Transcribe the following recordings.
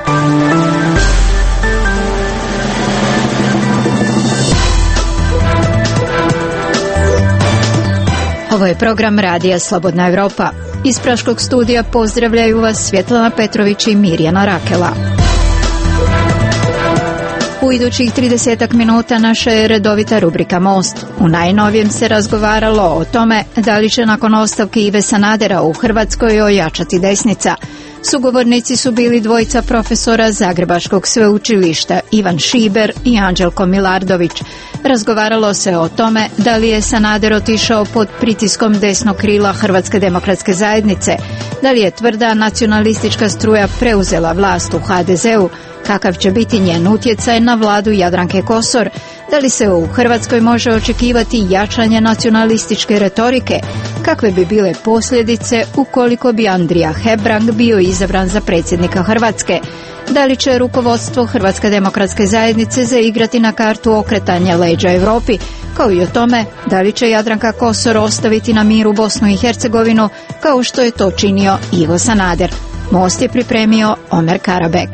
Ovo je program Radija Slobodna Europa. Iz Praškog studija pozdravljaju vas Svjetlana Petrović i Mirjana Rakela. U idućih 30 minuta naša je redovita rubrika Most. U najnovijem se razgovaralo o tome da li će nakon ostavke Ive Sanadera u Hrvatskoj ojačati desnica. Sugovornici su bili dvojica profesora Zagrebačkog sveučilišta, Ivan Šiber i Anđelko Milardović. Razgovaralo se o tome da li je Sanader otišao pod pritiskom desnog krila Hrvatske demokratske zajednice, da li je tvrda nacionalistička struja preuzela vlast u HDZ-u, kakav će biti njen utjecaj na vladu Jadranke Kosor, da li se u Hrvatskoj može očekivati jačanje nacionalističke retorike, kakve bi bile posljedice ukoliko bi Andrija Hebrang bio izabran za predsjednika Hrvatske, da li će rukovodstvo Hrvatske demokratske zajednice zaigrati na kartu okretanja leđa Europi, kao i o tome da li će Jadranka Kosor ostaviti na miru Bosnu i Hercegovinu kao što je to činio Ivo Sanader. Most je pripremio Omer Karabek.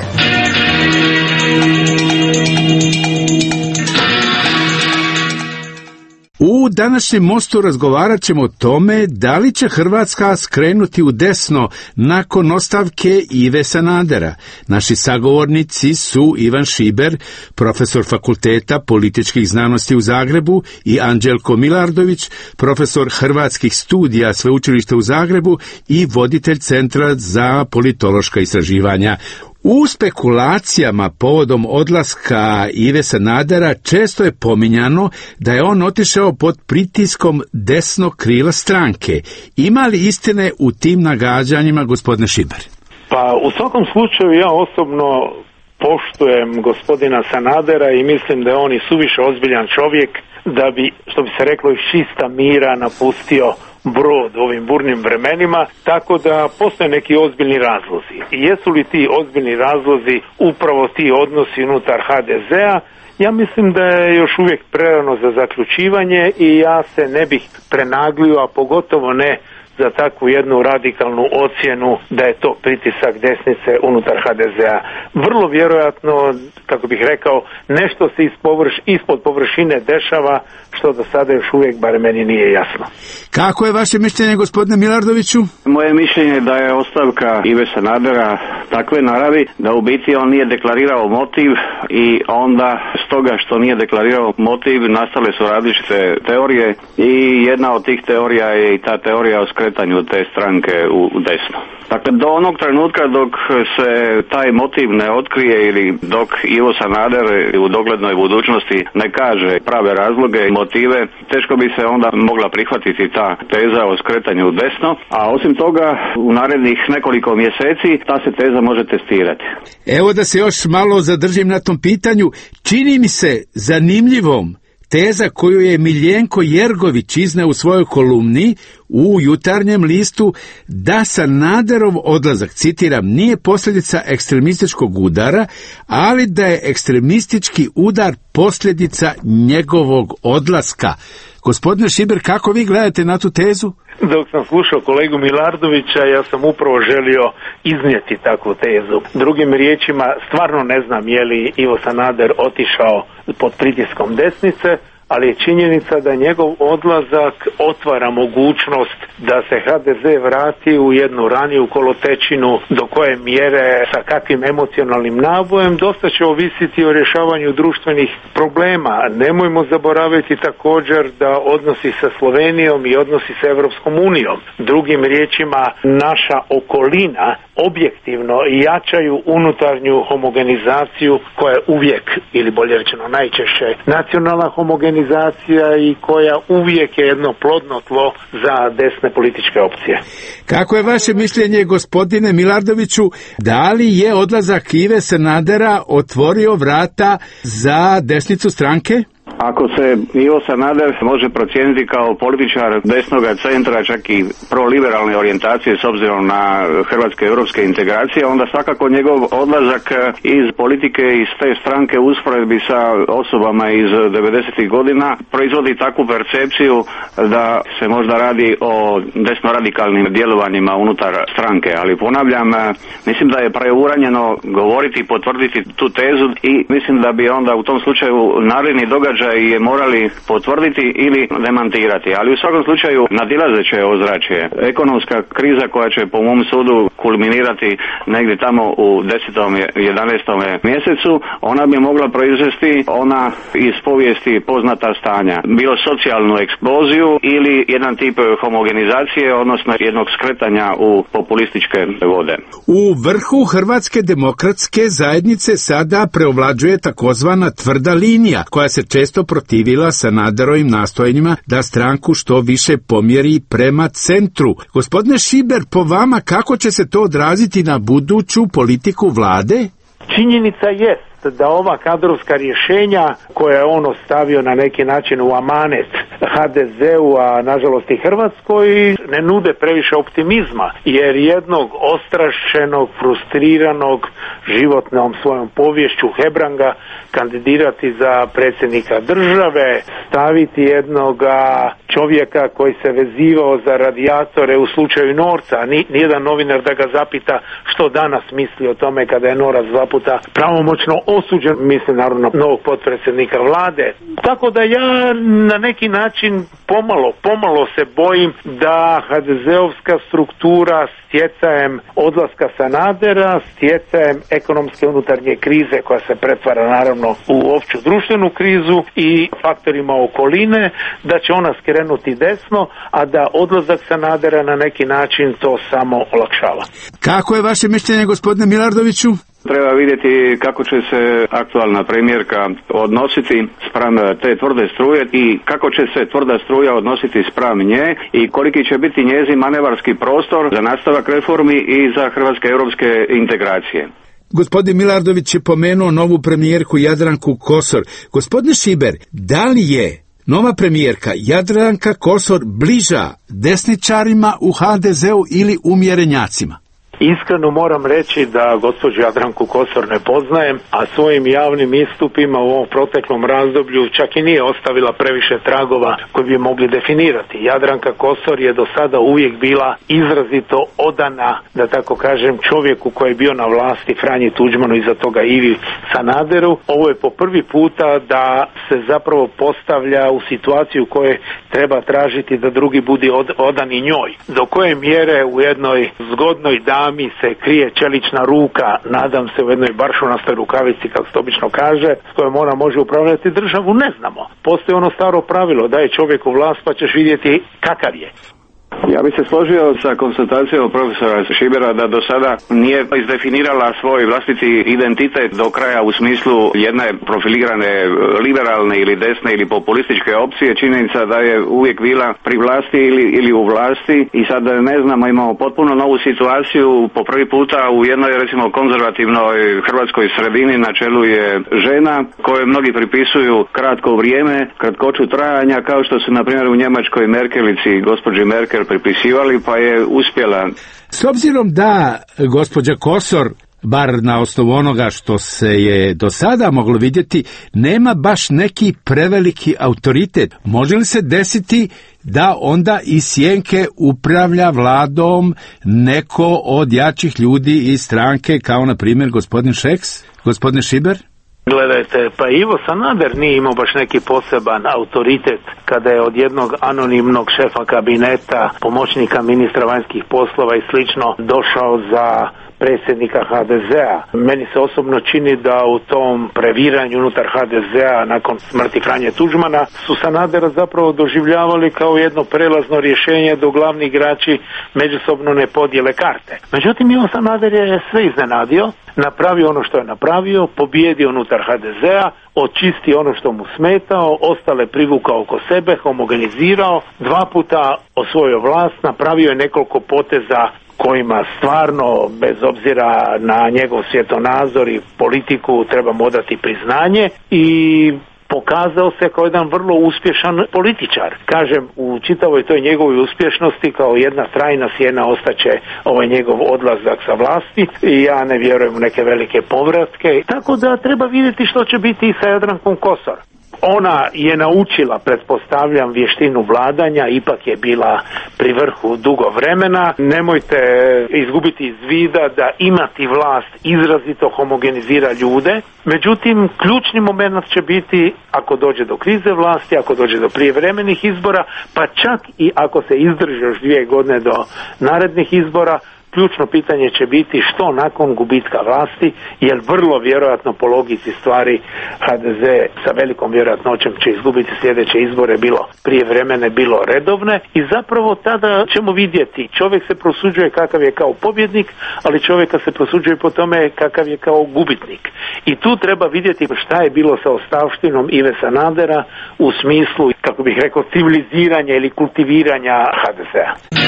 U današnjem Mostu razgovarat ćemo o tome da li će Hrvatska skrenuti u desno nakon ostavke Ive Sanadera. Naši sagovornici su Ivan Šiber, profesor Fakulteta političkih znanosti u Zagrebu, i Anđelko Milardović, profesor hrvatskih studija Sveučilišta u Zagrebu i voditelj Centra za politološka istraživanja. U spekulacijama povodom odlaska Ive Sanadera često je pominjano da je on otišao pod pritiskom desnog krila stranke. Ima li istine u tim nagađanjima, gospodine Šiber? Pa u svakom slučaju ja osobno poštujem gospodina Sanadera i mislim da je on i suviše ozbiljan čovjek da bi, što bi se reklo, iz čista mira napustio brod u ovim burnim vremenima, tako da postoje neki ozbiljni razlozi. I jesu li ti ozbiljni razlozi upravo ti odnosi unutar HDZ-a? Ja mislim da je još uvijek prerano za zaključivanje i ja se ne bih prenaglio, a pogotovo ne za takvu jednu radikalnu ocjenu da je to pritisak desnice unutar HDZ-a. Vrlo vjerojatno, kako bih rekao, nešto se ispod površine dešava što do sada još uvijek, bar meni, nije jasno. Kako je vaše mišljenje, gospodine Milardoviću? Moje mišljenje je da je ostavka Ive Sanadera takve naravi da u biti on nije deklarirao motiv i onda stoga što nije deklarirao motiv nastale su različite teorije i jedna od tih teorija je i ta teorija o skretanju te stranke u desno. Dakle, do onog trenutka dok se taj motiv ne otkrije ili dok Ivo Sanader u doglednoj budućnosti ne kaže prave razloge i motive, teško bi se onda mogla prihvatiti ta teza o skretanju u desno, a osim toga u narednih nekoliko mjeseci ta se teza može testirati. Evo da se još malo zadržim na tom pitanju. Čini mi se zanimljivom teza koju je Miljenko Jergović izneo u svojoj kolumni u Jutarnjem listu, da Sanaderov odlazak, citiram, nije posljedica ekstremističkog udara, ali da je ekstremistički udar posljedica njegovog odlaska. Gospodine Šiber, kako vi gledate na tu tezu? Dok sam slušao kolegu Milardovića, ja sam upravo želio iznijeti takvu tezu. Drugim riječima, stvarno ne znam je li Ivo Sanader otišao pod pritiskom desnice, ali je činjenica da njegov odlazak otvara mogućnost da se HDZ vrati u jednu raniju kolotečinu, do koje mjere, sa kakvim emocionalnim nabojem, dosta će ovisiti o rješavanju društvenih problema. Nemojmo zaboraviti također da odnosi sa Slovenijom i odnosi sa Europskom unijom, drugim riječima naša okolina, objektivno jačaju unutarnju homogenizaciju koja je uvijek, ili bolje rečeno najčešće, nacionalna homogenizacija i koja uvijek je jedno plodno tlo za desne političke opcije. Kako je vaše mišljenje, gospodine Milardoviću, da li je odlazak Ive Sanadera otvorio vrata za desnicu stranke? Ako se Ivo Sanader može procijeniti kao političar desnoga centra, čak i proliberalne orijentacije s obzirom na hrvatske europske integracije, onda svakako njegov odlazak iz politike, iz te stranke usporedbi sa osobama iz 90. godina proizvodi takvu percepciju da se možda radi o desno-radikalnim djelovanjima unutar stranke, ali ponavljam, mislim da je preuranjeno govoriti i potvrditi tu tezu i mislim da bi onda u tom slučaju naredni događaj je morali potvrditi ili demantirati, ali u svakom slučaju nadilazeće ozračje. Ekonomska kriza koja će po mom sudu kulminirati negdje tamo u 10. 11. mjesecu, ona bi mogla proizvesti ona iz povijesti poznata stanja. Bilo socijalnu eksploziju ili jedan tip homogenizacije, odnosno jednog skretanja u populističke vode. U vrhu Hrvatske demokratske zajednice sada preovlađuje takozvana tvrda linija, koja se često protivila Sanaderovim nastojanjima da stranku što više pomjeri prema centru. Gospodine Šiber, po vama kako će se to odraziti na buduću politiku vlade? Činjenica jest da ova kadrovska rješenja koje je on ostavio na neki način u amanet HDZ-u, a nažalost i Hrvatskoj, ne nude previše optimizma, jer jednog ostrašćenog, frustriranog životnom svojom poviješću Hebranga kandidirati za predsjednika države, staviti jednoga čovjeka koji se vezivao za radijatore u slučaju Norca, nijedan novinar da ga zapita što danas misli o tome kada je Norac 2 puta pravomoćno osuđen, mislim naravno novog potpredsjednika vlade. Tako da ja na neki način pomalo se bojim da HDZ-ovska struktura stjecajem odlaska Sanadera, stjecajem ekonomske unutarnje krize koja se pretvara naravno u opću društvenu krizu i faktorima okoline, da će ona skrenuti desno, a da odlazak Sanadera na neki način to samo olakšava. Kako je vaše mišljenje, gospodine Milardoviću? Treba vidjeti kako će se aktualna premijerka odnositi spram te tvrde struje i kako će se tvrda struja odnositi spram nje i koliki će biti njezin manevarski prostor za nastavak reformi i za hrvatske europske integracije. Gospodin Milardović je pomenuo novu premijerku Jadranku Kosor. Gospodine Šiber, da li je nova premijerka Jadranka Kosor bliža desničarima u HDZ-u ili umjerenjacima? Iskreno moram reći da gospođu Jadranku Kosor ne poznajem, a svojim javnim istupima u ovom proteklom razdoblju čak i nije ostavila previše tragova koji bi mogli definirati. Jadranka Kosor je do sada uvijek bila izrazito odana, da tako kažem, čovjeku koji je bio na vlasti, Franji Tuđmanu, iza toga Ivi Sanaderu. Ovo je po prvi puta da se zapravo postavlja u situaciju u kojoj treba tražiti da drugi budi odani njoj. Do koje mjere u jednoj zgodnoj mi se krije čelična ruka, nadam se u jednoj baršunastoj rukavici, kako se obično kaže, s kojom ona može upravljati državu, ne znamo. Postoji ono staro pravilo, daj čovjeku vlast pa ćeš vidjeti kakav je. Ja bi se složio sa konstatacijom profesora Šibera da do sada nije izdefinirala svoj vlastiti identitet do kraja u smislu jedne profilirane liberalne ili desne ili populističke opcije. Činjenica da je uvijek bila pri vlasti ili u vlasti i sad ne znamo, imamo potpuno novu situaciju po prvi puta u jednoj recimo konzervativnoj hrvatskoj sredini. Na čelu je žena koje mnogi pripisuju kratko vrijeme, kratkoću trajanja, kao što su na primjer u Njemačkoj Merkelici, gospođi Merkel pripisivali, pa je uspjela. S obzirom da gospođa Kosor, bar na osnovu onoga što se je do sada moglo vidjeti, nema baš neki preveliki autoritet, može li se desiti da onda iz sjenke upravlja vladom neko od jačih ljudi iz stranke, kao na primjer gospodin Šeks, gospodin Šiber? Gledajte, pa Ivo Sanader nije imao baš neki poseban autoritet kada je od jednog anonimnog šefa kabineta, pomoćnika ministra vanjskih poslova i slično došao za predsjednika HDZ-a. Meni se osobno čini da u tom previranju unutar HDZ-a nakon smrti Franje Tuđmana su Sanadera zapravo doživljavali kao jedno prelazno rješenje do glavni igrači međusobno ne podijele karte. Međutim, Ivo Sanader je sve iznenadio, napravio ono što je napravio, pobijedio unutar HDZ-a, očisti ono što mu smetao, ostale privukao oko sebe, homogenizirao, 2 puta osvojio vlast, napravio je nekoliko poteza kojima stvarno, bez obzira na njegov svjetonazor i politiku, trebamo odati priznanje i pokazao se kao jedan vrlo uspješan političar. Kažem, u čitavoj toj njegovoj uspješnosti kao jedna trajna sjena ostaće ovaj njegov odlazak sa vlasti i ja ne vjerujem u neke velike povratke. Tako da treba vidjeti što će biti i sa Jadrankom Kosor. Ona je naučila, pretpostavljam, vještinu vladanja, ipak je bila pri vrhu dugo vremena. Nemojte izgubiti iz vida da imati vlast izrazito homogenizira ljude. Međutim, ključni moment će biti ako dođe do krize vlasti, ako dođe do prijevremenih izbora, pa čak i ako se izdrži još 2 godine do narednih izbora, ključno pitanje će biti što nakon gubitka vlasti, jer vrlo vjerojatno po logici stvari HDZ sa velikom vjerojatnoćom će izgubiti sljedeće izbore, bilo prijevremene, bilo redovne, i zapravo tada ćemo vidjeti. Čovjek se prosuđuje kakav je kao pobjednik, ali čovjeka se prosuđuje po tome kakav je kao gubitnik. I tu treba vidjeti šta je bilo sa ostavštinom Ive Sanadera u smislu, kako bih rekao, civiliziranja ili kultiviranja HDZ-a.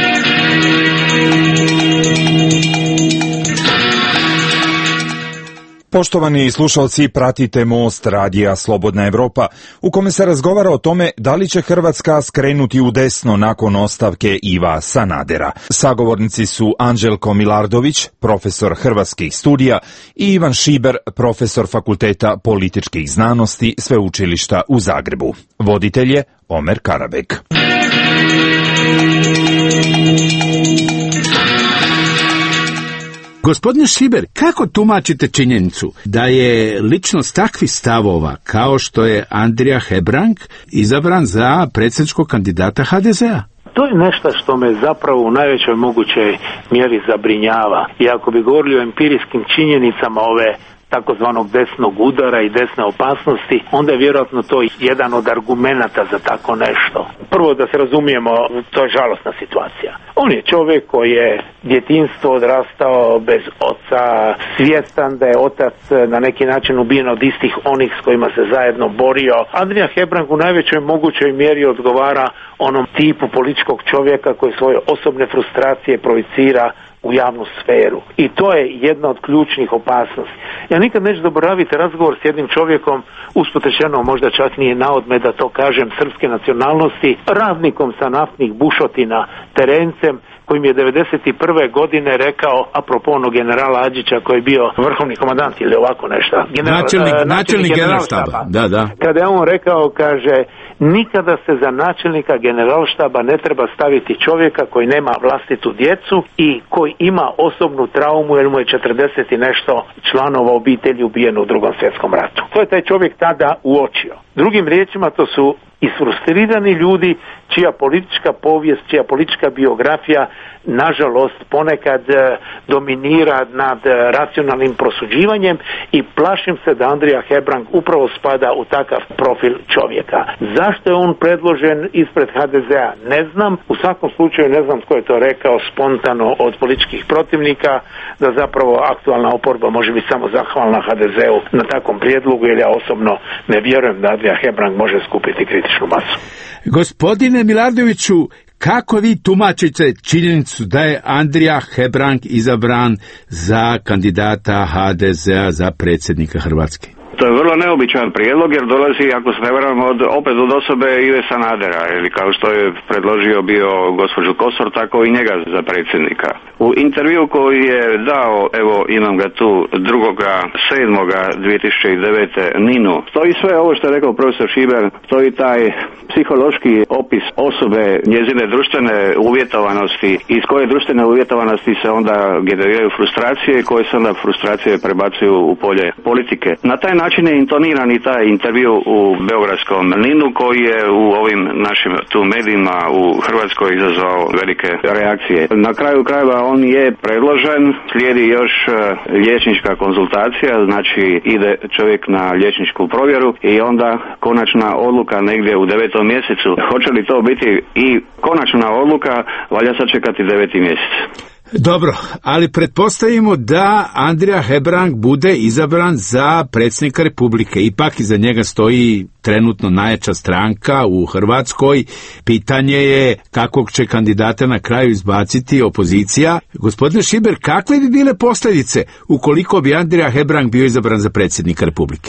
Poštovani slušalci, pratite Most radija Slobodna Evropa, u kome se razgovara o tome da li će Hrvatska skrenuti u desno nakon ostavke Iva Sanadera. Sagovornici su Anđelko Milardović, profesor hrvatskih studija, i Ivan Šiber, profesor Fakulteta političkih znanosti Sveučilišta u Zagrebu. Voditelj je Omer Karabek. Gospodine Šiber, kako tumačite činjenicu da je ličnost takvih stavova kao što je Andrija Hebrang izabran za predsjedničkog kandidata HDZ-a? To je nešto što me zapravo u najvećoj mogućoj mjeri zabrinjava. I ako bi govorili o empirijskim činjenicama ove takozvanog desnog udara i desne opasnosti, onda je vjerojatno to jedan od argumenata za tako nešto. Prvo, da se razumijemo, to je žalosna situacija. On je čovjek koji je djetinjstvo odrastao bez oca, svjestan da je otac na neki način ubijen od istih onih s kojima se zajedno borio. Andrija Hebrang u najvećoj mogućoj mjeri odgovara onom tipu političkog čovjeka koji svoje osobne frustracije projicira u javnu sferu. I to je jedna od ključnih opasnosti. Ja nikad neću zaboraviti razgovor s jednim čovjekom, usput rečeno, možda čak nije na odmet da to kažem, srpske nacionalnosti, radnikom sa naftnih bušotina, terencem, koji mi je 1991. godine rekao, apropo onog generala Adžića koji je bio vrhovni komandant ili ovako nešto. Načelnik generalštaba. Da. Kada je on rekao, kaže, nikada se za načelnika generalštaba ne treba staviti čovjeka koji nema vlastitu djecu i koji ima osobnu traumu jer mu je 40 i nešto članova obitelji ubijeno u Drugom svjetskom ratu. To je taj čovjek tada uočio. Drugim riječima, to su isfrustrirani ljudi čija politička povijest, čija politička biografija nažalost ponekad dominira nad racionalnim prosuđivanjem, i plašim se da Andrija Hebrang upravo spada u takav profil čovjeka. Zašto je on predložen ispred HDZ-a? Ne znam. U svakom slučaju ne znam tko je to rekao spontano od političkih protivnika, da zapravo aktualna oporba može biti samo zahvalna HDZ-u na takvom prijedlogu, jer ja osobno ne vjerujem da Andrija Hebrang može skupiti kritičnu masu. Gospodine Milardoviću, kako vi tumačite činjenicu da je Andrija Hebrang izabran za kandidata HDZ-a za predsjednika Hrvatske? To je vrlo neobičan prijedlog jer dolazi, ako se ne varam, opet od osobe Ive Sanadera, ili kao što je predložio bio gospođu Kosor, tako i njega za predsjednika. U intervju koji je dao, evo imam ga tu, 2.7.2009. Ninu, stoji sve ovo što je rekao profesor Šiber, stoji taj psihološki opis osobe, njezine društvene uvjetovanosti, iz koje društvene uvjetovanosti se onda generiraju frustracije, koje se onda frustracije prebacuju u polje politike. Na taj način je intoniran i taj intervju u beogradskom Ninu, koji je u ovim našim tu medijima u Hrvatskoj izazvao velike reakcije. Na kraju krajeva on je predložen, slijedi još liječnička konzultacija, znači ide čovjek na liječničku provjeru i onda konačna odluka negdje u 9. mjesecu. Hoće li to biti i konačna odluka, valja sačekati 9. mjesec. Dobro, ali pretpostavimo da Andrija Hebrang bude izabran za predsjednika Republike. Ipak iza njega stoji trenutno najjača stranka u Hrvatskoj. Pitanje je kakvog će kandidata na kraju izbaciti opozicija. Gospodine Šiber, kakve bi bile posljedice ukoliko bi Andrija Hebrang bio izabran za predsjednika Republike? Kao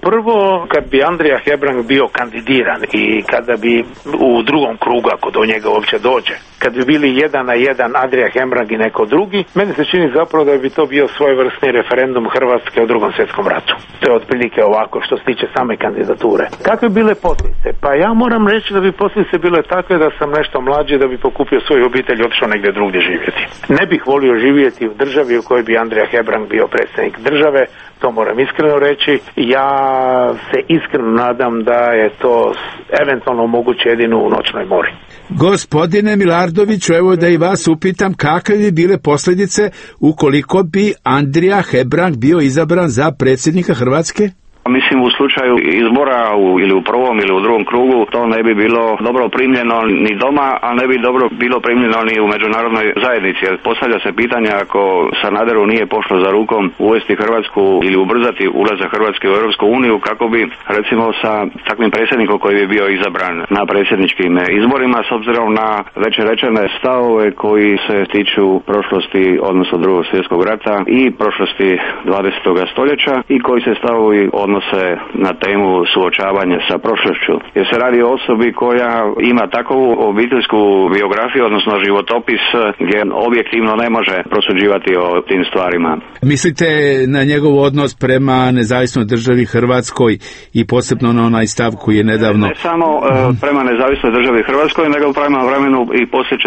Prvo, kad bi Andrija Hebrang bio kandidiran i kada bi u drugom krugu, ako do njega uopće dođe, kad bi bili 1-1 Andrija Hebrang i neko drugi, meni se čini zapravo da bi to bio svojevrsni referendum Hrvatske o Drugom svjetskom ratu. To je otprilike ovako što se tiče same kandidature. Kakve bile posljedice? Pa ja moram reći da bi posljedice bile takve da sam nešto mlađi, da bi pokupio svoju obitelj i otišao negdje drugdje živjeti. Ne bih volio živjeti u državi u kojoj bi Andrija Hebrang bio predsjednik države, to moram iskreno reći. Ja se iskreno nadam da je to eventualno moguće jedino u noćnoj mori. Gospodine Milardoviću, evo da i vas upitam, kakve bi bile posljedice ukoliko bi Andrija Hebrang bio izabran za predsjednika Hrvatske? Mislim, u slučaju izbora ili u prvom ili u drugom krugu to ne bi bilo dobro primljeno ni doma, a ne bi dobro bilo primljeno ni u međunarodnoj zajednici. Jer postavlja se pitanje, ako Sanaderu nije pošlo za rukom uvesti Hrvatsku ili ubrzati ulazak Hrvatske u Europsku uniju, kako bi recimo sa takvim predsjednikom koji bi bio izabran na predsjedničkim izborima, s obzirom na već rečene stavove koji se tiču prošlosti, odnosno Drugog svjetskog rata i prošlosti 20. stoljeća i koji se stavovi odnose na temu suočavanja sa prošlošću. Jer se radi o osobi koja ima takovu obiteljsku biografiju, odnosno životopis, gdje objektivno ne može prosuđivati o tim stvarima. Mislite na njegov odnos prema nezavisnoj državi Hrvatskoj i posebno na onaj stav koji je nedavno... Ne samo prema nezavisnoj državi Hrvatskoj, nego prema vremenu i poslije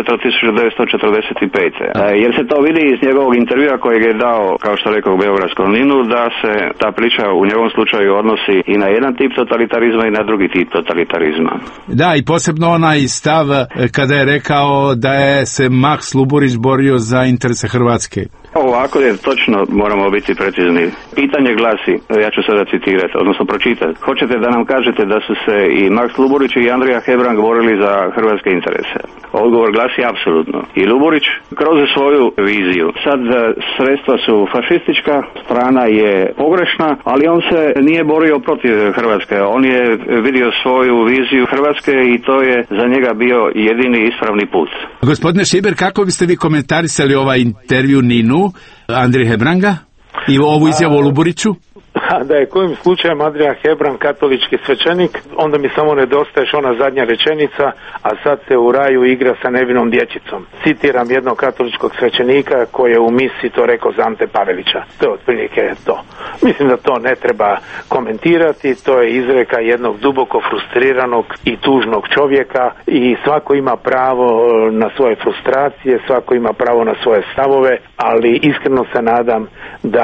1945. Jer se to vidi iz njegovog intervjua kojeg je dao, kao što rekao, u Beogradskom NIN-u, da se ta priča u njegovom slučaju odnosi i na jedan tip totalitarizma i na drugi tip totalitarizma. Da, i posebno onaj stav kada je rekao da je se Max Luburić borio za interese Hrvatske. Ovako je točno, moramo biti precizni. Pitanje glasi, ja ću sada citirati, odnosno pročitati. Hoćete da nam kažete da su se i Max Luburić i Andrija Hebrang borili za hrvatske interese? Odgovor glasi apsolutno. I Luburić kroz svoju viziju. Sad sredstva su fašistička, strana je pogrešna, ali on se nije borio protiv Hrvatske. On je vidio svoju viziju Hrvatske i to je za njega bio jedini ispravni put. Gospodine Šiber, kako biste vi komentarisali ovaj intervju Ninu Andrije Hebranga i ovu izjavu o Luburiću? Da je kojim slučajem Andrija Hebrang katolički svećenik, onda mi samo nedostaje ona zadnja rečenica, a sad se u raju igra sa nevinom dječicom. Citiram jednog katoličkog svećenika koji je u misi to rekao za Ante Pavelića. To je otprilike to. Mislim da to ne treba komentirati, to je izreka jednog duboko frustriranog i tužnog čovjeka i svako ima pravo na svoje frustracije, svako ima pravo na svoje stavove, ali iskreno se nadam da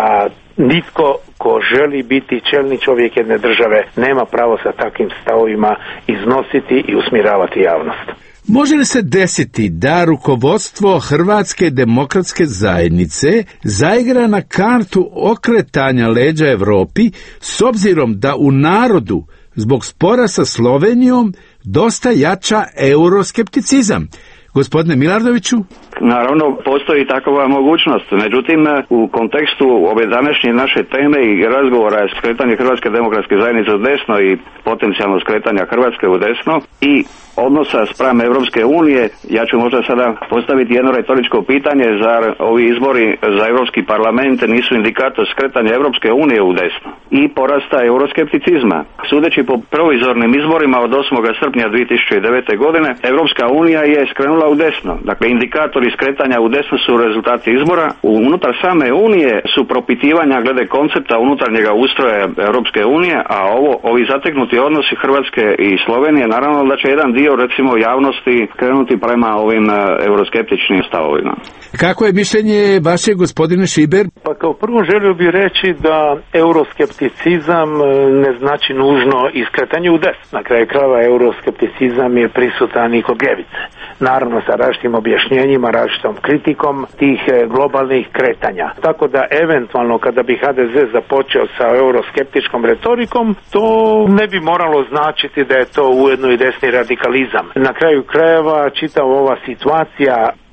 nitko ko želi biti čelni čovjek jedne države nema pravo sa takvim stavovima iznositi i usmjeravati javnost. Može li se desiti da rukovodstvo Hrvatske demokratske zajednice zaigra na kartu okretanja leđa Europi s obzirom da u narodu zbog spora sa Slovenijom dosta jača euroskepticizam? Gospodine Milardoviću? Naravno, postoji takva mogućnost. Međutim, u kontekstu ove današnje naše teme i razgovora je skretanje Hrvatske demokratske zajednice u desno i potencijalno skretanja Hrvatske u desno i odnosa spram Europske unije, ja ću možda sada postaviti jedno retoričko pitanje, zar ovi izbori za Europski parlament nisu indikator skretanja Europske unije u desno i porasta euroskepticizma. Sudeći po provizornim izborima od 8. srpnja 2009. godine, Europska unija je skrenula u desno. Dakle, indikatori skretanja u desno su rezultati izbora. Unutar same unije su propitivanja glede koncepta unutarnjega ustroja Europske unije, a ovi zateknuti odnosi Hrvatske i Slovenije, naravno da će jedan dio recimo javnosti krenuti prema ovim euroskeptičnim stavovima. Kako je mišljenje vaše, gospodine Šiber? Pa kao prvo želio bih reći da euroskepticizam ne znači nužno iskretanje u desno. Na kraju krajeva euroskepticizam je prisutan i kod ljevice. Naravno sa različitim objašnjenjima, različitom kritikom tih globalnih kretanja. Tako da eventualno kada bi HDZ započeo sa euroskeptičkom retorikom, to ne bi moralo značiti da je to ujedno i desni radikalizam. Na kraju krajeva čitava ova situacija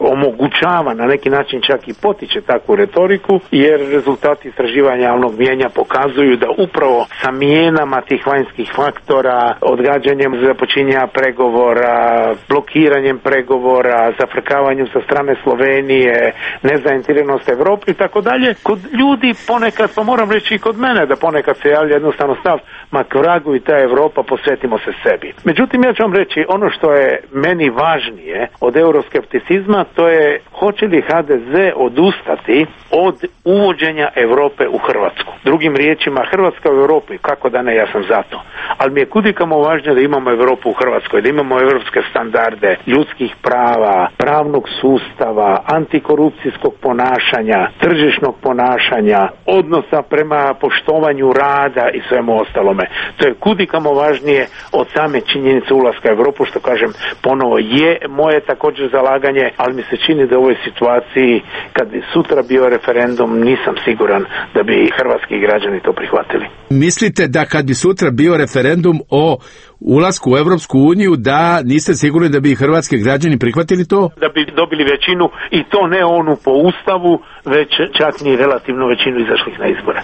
omogućava, na neki način čak i potiče takvu retoriku, jer rezultati istraživanja javnog mnijenja pokazuju da upravo sa mijenama tih vanjskih faktora, odgađanjem započinjanja pregovora, blokiranjem pregovora, zafrkavanjem sa strane Slovenije, nezainteresiranost Evropi i tako dalje, kod ljudi ponekad, pa moram reći i kod mene, da ponekad se javlja jednostavno stav, ma vragu i ta Europa, posvetimo se sebi. Međutim, ja ću vam reći, ono što je meni važnije od euroskepticizma, to je hoće li HDZ odustati od uvođenja Europe u Hrvatsku. Drugim riječima, Hrvatska u Europi, kako da ne, ja sam za to. Ali mi je kudikamo važnije da imamo Europu u Hrvatskoj, da imamo europske standarde ljudskih prava, pravnog sustava, antikorupcijskog ponašanja, tržišnog ponašanja, odnosa prema poštovanju rada i svemu ostalome. To je kudikamo važnije od same činjenice ulaska u Europu, što kažem ponovo je moje također zalaganje, ali mi se čini da u ovoj situaciji, kad bi sutra bio referendum, nisam siguran da bi hrvatski građani to prihvatili. Mislite da kad bi sutra bio referendum o ulasku u Europsku uniju, da niste sigurni da bi hrvatski građani prihvatili to? Da bi dobili većinu, i to ne onu po Ustavu, već čak ni relativnu većinu izašlih na izbore.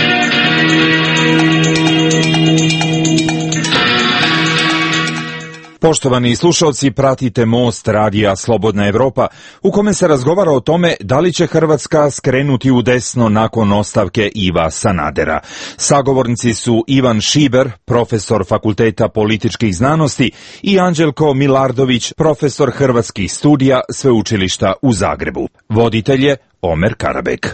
Poštovani slušalci, pratite Most radija Slobodna Evropa, u kome se razgovara o tome da li će Hrvatska skrenuti u desno nakon ostavke Iva Sanadera. Sagovornici su Ivan Šiber, profesor Fakulteta političkih znanosti, i Anđelko Milardović, profesor hrvatskih studija Sveučilišta u Zagrebu. Voditelj je Omer Karabek.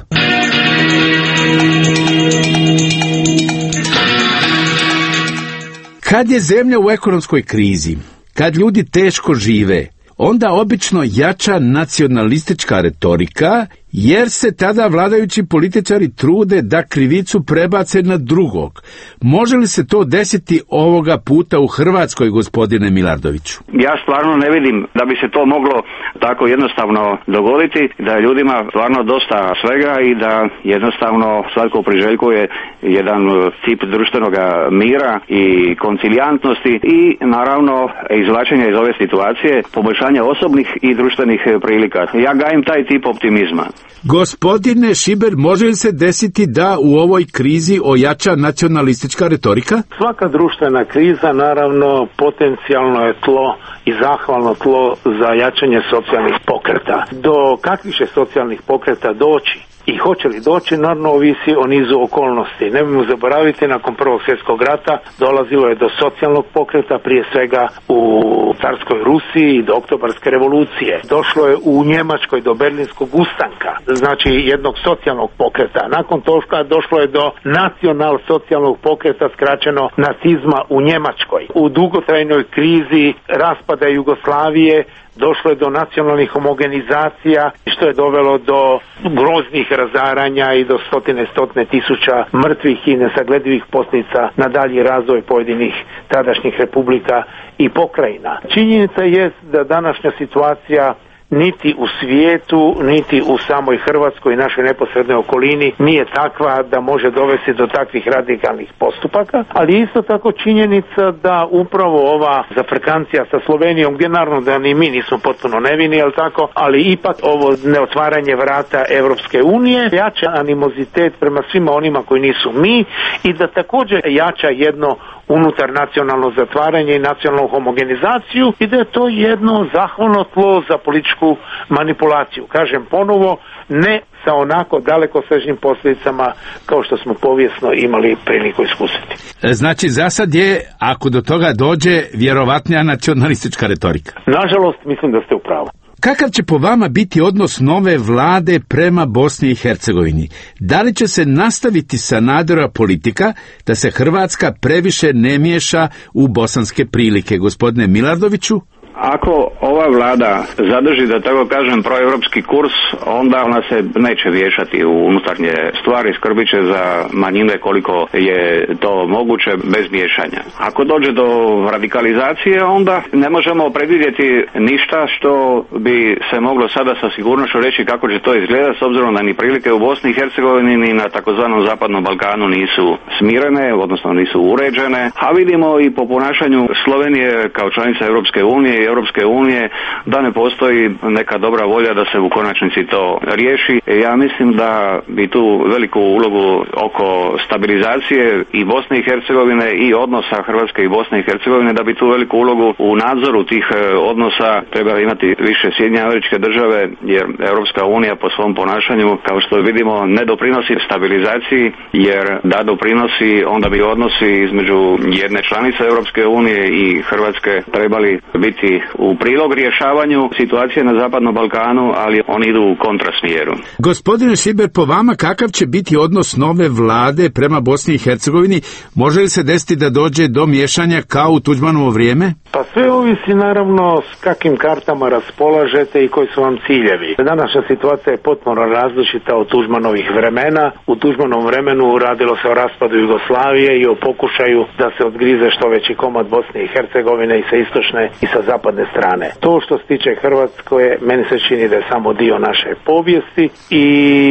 Kad je zemlja u ekonomskoj krizi, kad ljudi teško žive, onda obično jača nacionalistička retorika, jer se tada vladajući političari trude da krivicu prebace na drugog. Može li se to desiti ovoga puta u Hrvatskoj, gospodine Milardoviću? Ja stvarno ne vidim da bi se to moglo tako jednostavno dogoditi, da je ljudima stvarno dosta svega i da jednostavno svatko priželjkuje jedan tip društvenog mira i koncilijantnosti i naravno izvlačenja iz ove situacije, poboljšanja osobnih i društvenih prilika. Ja gajim taj tip optimizma. Gospodine Šiber, može li se desiti da u ovoj krizi ojača nacionalistička retorika? Svaka društvena kriza naravno potencijalno je tlo i zahvalno tlo za jačanje socijalnih pokreta. Do kakvih će socijalnih pokreta doći i hoće li doći, naravno ovisi o nizu okolnosti. Nemojmo zaboraviti, nakon Prvog svjetskog rata dolazilo je do socijalnog pokreta, prije svega u carskoj Rusiji i do Oktobarske revolucije. Došlo je u Njemačkoj do Berlinskog ustanka, znači jednog socijalnog pokreta. Nakon toga došlo je do nacional socijalnog pokreta, skraćeno nacizma u Njemačkoj. U dugotrajnoj krizi raspada Jugoslavije došlo je do nacionalnih homogenizacija, što je dovelo do groznih razaranja i do stotine tisuća mrtvih i nesagledivih posljedica na dalji razvoj pojedinih tadašnjih republika i pokrajina. Činjenica je da današnja situacija niti u svijetu, niti u samoj Hrvatskoj i našoj neposrednoj okolini nije takva da može dovesti do takvih radikalnih postupaka, ali isto tako činjenica da upravo ova zafrkancija sa Slovenijom, gdje naravno da ni mi nismo potpuno nevini, ali ipak ovo neotvaranje vrata Europske unije jača animozitet prema svima onima koji nisu mi i da također jača jedno unutar nacionalno zatvaranje i nacionalnu homogenizaciju i da je to jedno zahvalno tlo za političku manipulaciju. Kažem ponovo, ne sa onako dalekosežnim posljedicama kao što smo povijesno imali priliku iskusiti. Znači, za sad je, ako do toga dođe, vjerovatnija nacionalistička retorika. Nažalost, mislim da ste u pravu. Kakav će po vama biti odnos nove vlade prema Bosni i Hercegovini? Da li će se nastaviti Sanaderova politika da se Hrvatska previše ne miješa u bosanske prilike, gospodine Milardoviću? Ako ova vlada zadrži, da tako kažem, proevropski kurs, onda ona se neće miješati u unutarnje stvari, skrbit će za manjine koliko je to moguće bez miješanja. Ako dođe do radikalizacije, onda ne možemo predvidjeti ništa što bi se moglo sada sa sigurnošću reći kako će to izgledati, s obzirom da ni prilike u Bosni i Hercegovini ni na takozvanom Zapadnom Balkanu nisu smirene, odnosno nisu uređene, a vidimo i po ponašanju Slovenije kao članica Europske unije Europske unije, da ne postoji neka dobra volja da se u konačnici to riješi. Ja mislim da bi tu veliku ulogu oko stabilizacije i Bosne i Hercegovine i odnosa Hrvatske i Bosne i Hercegovine, da bi tu veliku ulogu u nadzoru tih odnosa treba imati više Sjedinjene Američke Države, jer Europska unija po svom ponašanju, kao što vidimo, ne doprinosi stabilizaciji, jer da doprinosi, onda bi odnosi između jedne članice Europske unije i Hrvatske trebali biti u prilog rješavanju situacije na Zapadnom Balkanu, ali oni idu u kontrasmjeru. Gospodine Šiber, po vama kakav će biti odnos nove vlade prema Bosni i Hercegovini? Može li se desiti da dođe do miješanja kao u Tuđmanovo vrijeme? Pa sve ovisi naravno s kakvim kartama raspolažete i koji su vam ciljevi. Današnja situacija je potpuno različita od Tuđmanovih vremena. U Tuđmanovom vremenu radilo se o raspadu Jugoslavije i o pokušaju da se odgrize što veći komad Bosne i Hercegovine i sa istočne i sa zapadne strane. To što se tiče Hrvatske, meni se čini da je samo dio naše povijesti i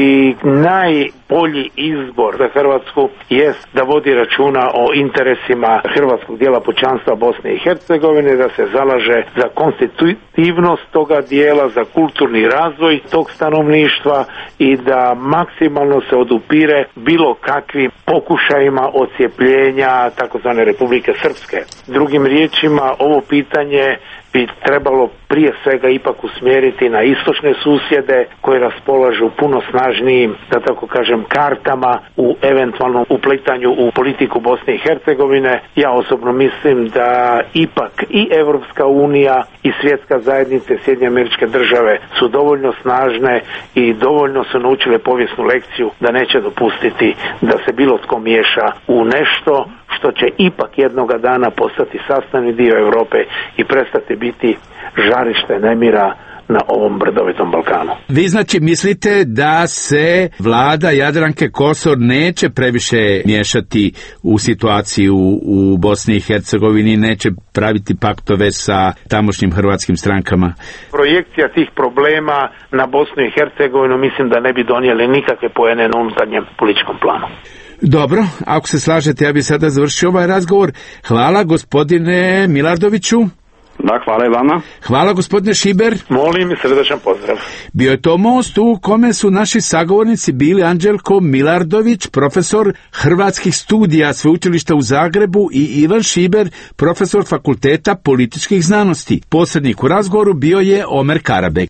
najbolji izbor za Hrvatsku jest da vodi računa o interesima hrvatskog dijela pučanstva Bosne i Hercegovine, da se zalaže za konstitutivnost toga dijela, za kulturni razvoj tog stanovništva i da maksimalno se odupire bilo kakvim pokušajima odcijepljenja takozvane Republike Srpske. Drugim riječima, ovo pitanje bi trebalo prije svega ipak usmjeriti na istočne susjede koji raspolažu puno snažnijim, da tako kažem, kartama u eventualnom uplitanju u politiku Bosne i Hercegovine. Ja osobno mislim da ipak i Europska unija i svjetska zajednica, Sjedinjene Američke Države su dovoljno snažne i dovoljno su naučile povijesnu lekciju da neće dopustiti da se bilo tko miješa u nešto što će ipak jednoga dana postati sastavni dio Europe i prestati biti žarište nemira na ovom brdovitom Balkanu. Vi znači mislite da se vlada Jadranke Kosor neće previše miješati u situaciju u Bosni i Hercegovini, neće praviti paktove sa tamošnjim hrvatskim strankama? Projekcija tih problema na Bosnu i Hercegovinu mislim da ne bi donijeli nikakve poene na unutarnjem političkom planu. Dobro, ako se slažete, ja bih sada završio ovaj razgovor. Hvala gospodine Milardoviću. Da, hvala i vama. Hvala gospodine Šiber. Molim i srdečan pozdrav. Bio je to Most u kome su naši sagovornici bili Anđelko Milardović, profesor hrvatskih studija Sveučilišta u Zagrebu, i Ivan Šiber, profesor Fakulteta političkih znanosti. Posrednik u razgovoru bio je Omer Karabek.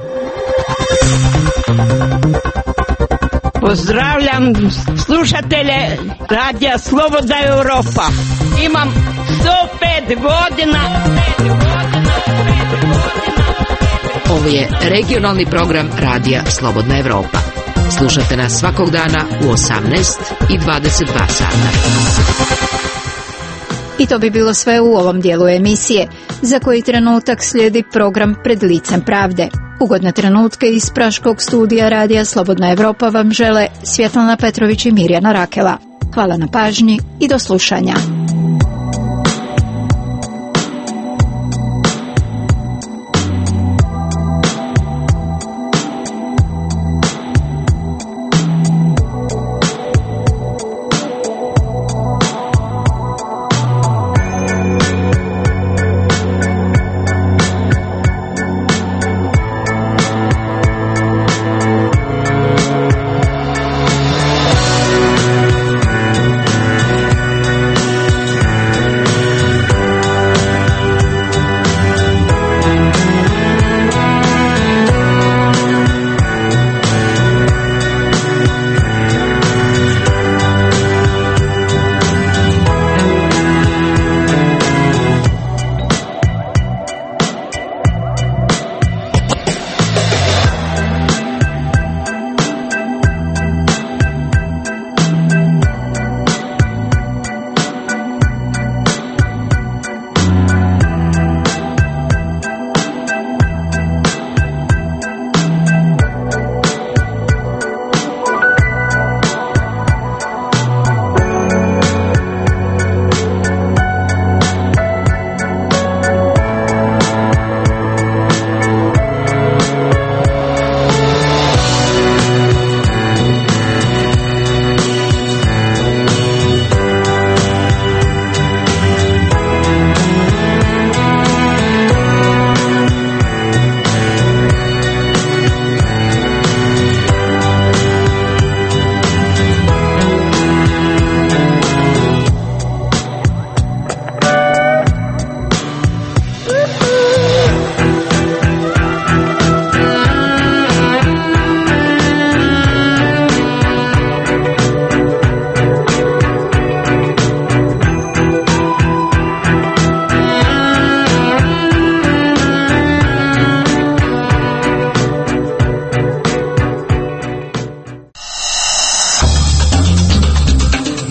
Pozdravljam slušatelje Radija Slobodna Europa. Imam 105 godina. Ovo je regionalni program Radija Slobodna Europa. Slušate nas svakog dana u 18 i 22 sata. I to bi bilo sve u ovom dijelu emisije, za koji trenutak slijedi program Pred licem pravde. Ugodne trenutke iz praškog studija Radija Slobodna Europa vam žele Svjetlana Petrović i Mirjana Rakela. Hvala na pažnji i do slušanja.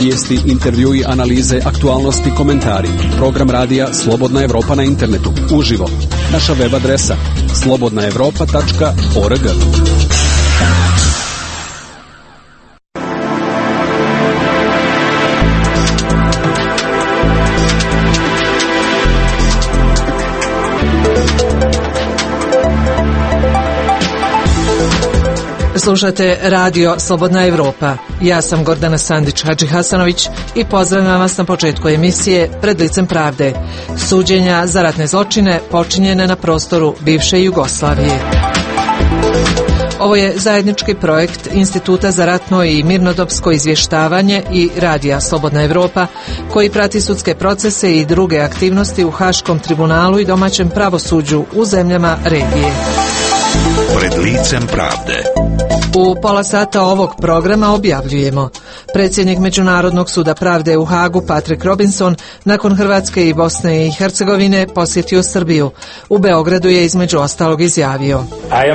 Vijesti, intervjui, analize, aktualnosti, komentari. Program radija Slobodna Evropa na internetu. Uživo. Naša web adresa slobodnaevropa.org. Slušate radio Slobodna Evropa. Ja sam Gordana Sandić-Hadžihasanović i pozdravljam vas na početku emisije Pred licem pravde. Suđenja za ratne zločine počinjene na prostoru bivše Jugoslavije. Ovo je zajednički projekt Instituta za ratno i mirnodopsko izvještavanje i radija Slobodna Evropa, koji prati sudske procese i druge aktivnosti u Haškom tribunalu i domaćem pravosuđu u zemljama regije. Pred licem pravde. U pola sata ovog programa objavljujemo: predsjednik Međunarodnog suda pravde u Hagu Patrick Robinson nakon Hrvatske i Bosne i Hercegovine posjetio Srbiju. U Beogradu je između ostalog izjavio: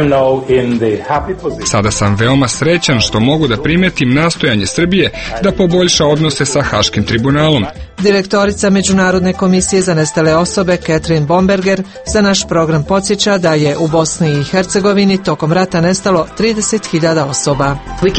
Sada sam veoma srećan što mogu da primetim nastojanje Srbije da poboljša odnose sa Haškim tribunalom. Direktorica Međunarodne komisije za nestale osobe Catherine Bomberger za naš program podsjeća da je u Bosni i Hercegovini tokom rata nestalo 30.000 osoba.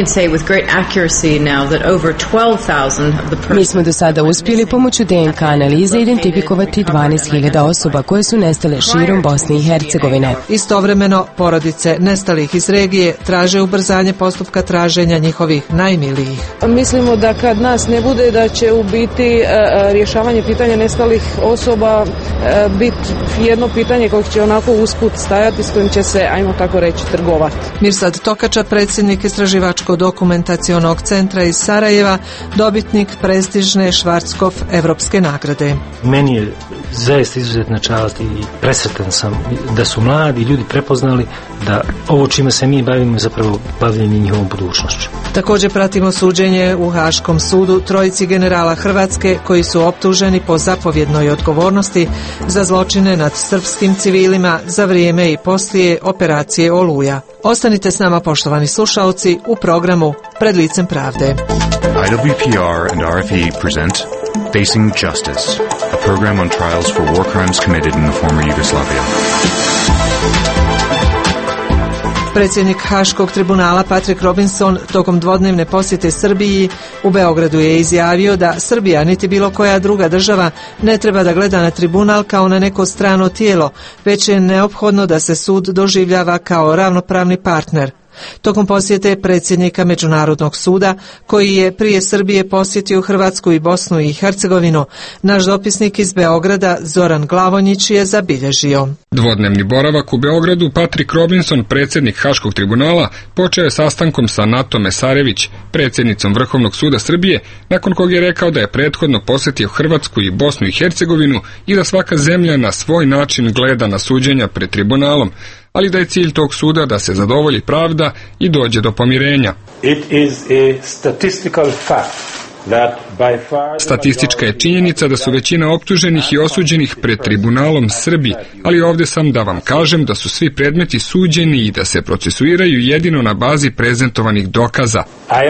Mi smo do sada uspjeli pomoću DNK analize identifikovati 12.000 osoba koje su nestale širom Bosne i Hercegovine. Istovremeno, porodice nestalih iz regije traže ubrzanje postupka traženja njihovih najmilijih. Mislimo da kad nas ne bude, da će u biti rješavanje pitanja nestalih osoba biti jedno pitanje koje će onako usput stajati, s kojim će se, ajmo tako reći, trgovati. Mirsad Tokača, predsjednik Istraživačko-dokumentacionog centra iz Sarajeva, dobitnik prestižne Švarckov evropske nagrade. Meni je zaista izuzetna čast i presretan sam da su mladi ljudi prepoznali da ovo čime se mi bavimo je zapravo bavljenje njihovom budućnošću. Također pratimo suđenje u Haškom sudu trojici generala Hrvatske koji su optuženi po zapovjednoj odgovornosti za zločine nad srpskim civilima za vrijeme i poslije operacije Oluja. Ostanite s nama, poštovani slušalci, u programu Pred licem pravde. IWPR and RFE present Facing Justice, a program on trials for war crimes committed in the former Yugoslavia. Predsjednik Haškog tribunala Patrick Robinson tokom dvodnevne posjete Srbiji u Beogradu je izjavio da Srbija niti bilo koja druga država ne treba da gleda na tribunal kao na neko strano tijelo, već je neophodno da se sud doživljava kao ravnopravni partner. Tokom posjete predsjednika Međunarodnog suda, koji je prije Srbije posjetio Hrvatsku i Bosnu i Hercegovinu, naš dopisnik iz Beograda Zoran Glavonjić je zabilježio: dvodnevni boravak u Beogradu Patrick Robinson, predsjednik Haškog tribunala, počeo je sastankom sa Natom Mesarević, predsjednicom Vrhovnog suda Srbije, nakon kog je rekao da je prethodno posjetio Hrvatsku i Bosnu i Hercegovinu i da svaka zemlja na svoj način gleda na suđenja pred tribunalom, ali da je cilj tog suda da se zadovolji pravda i dođe do pomirenja. Statistička je činjenica da su većina optuženih i osuđenih pred tribunalom Srbi, ali ovdje sam da vam kažem da su svi predmeti suđeni i da se procesuiraju jedino na bazi prezentovanih dokaza.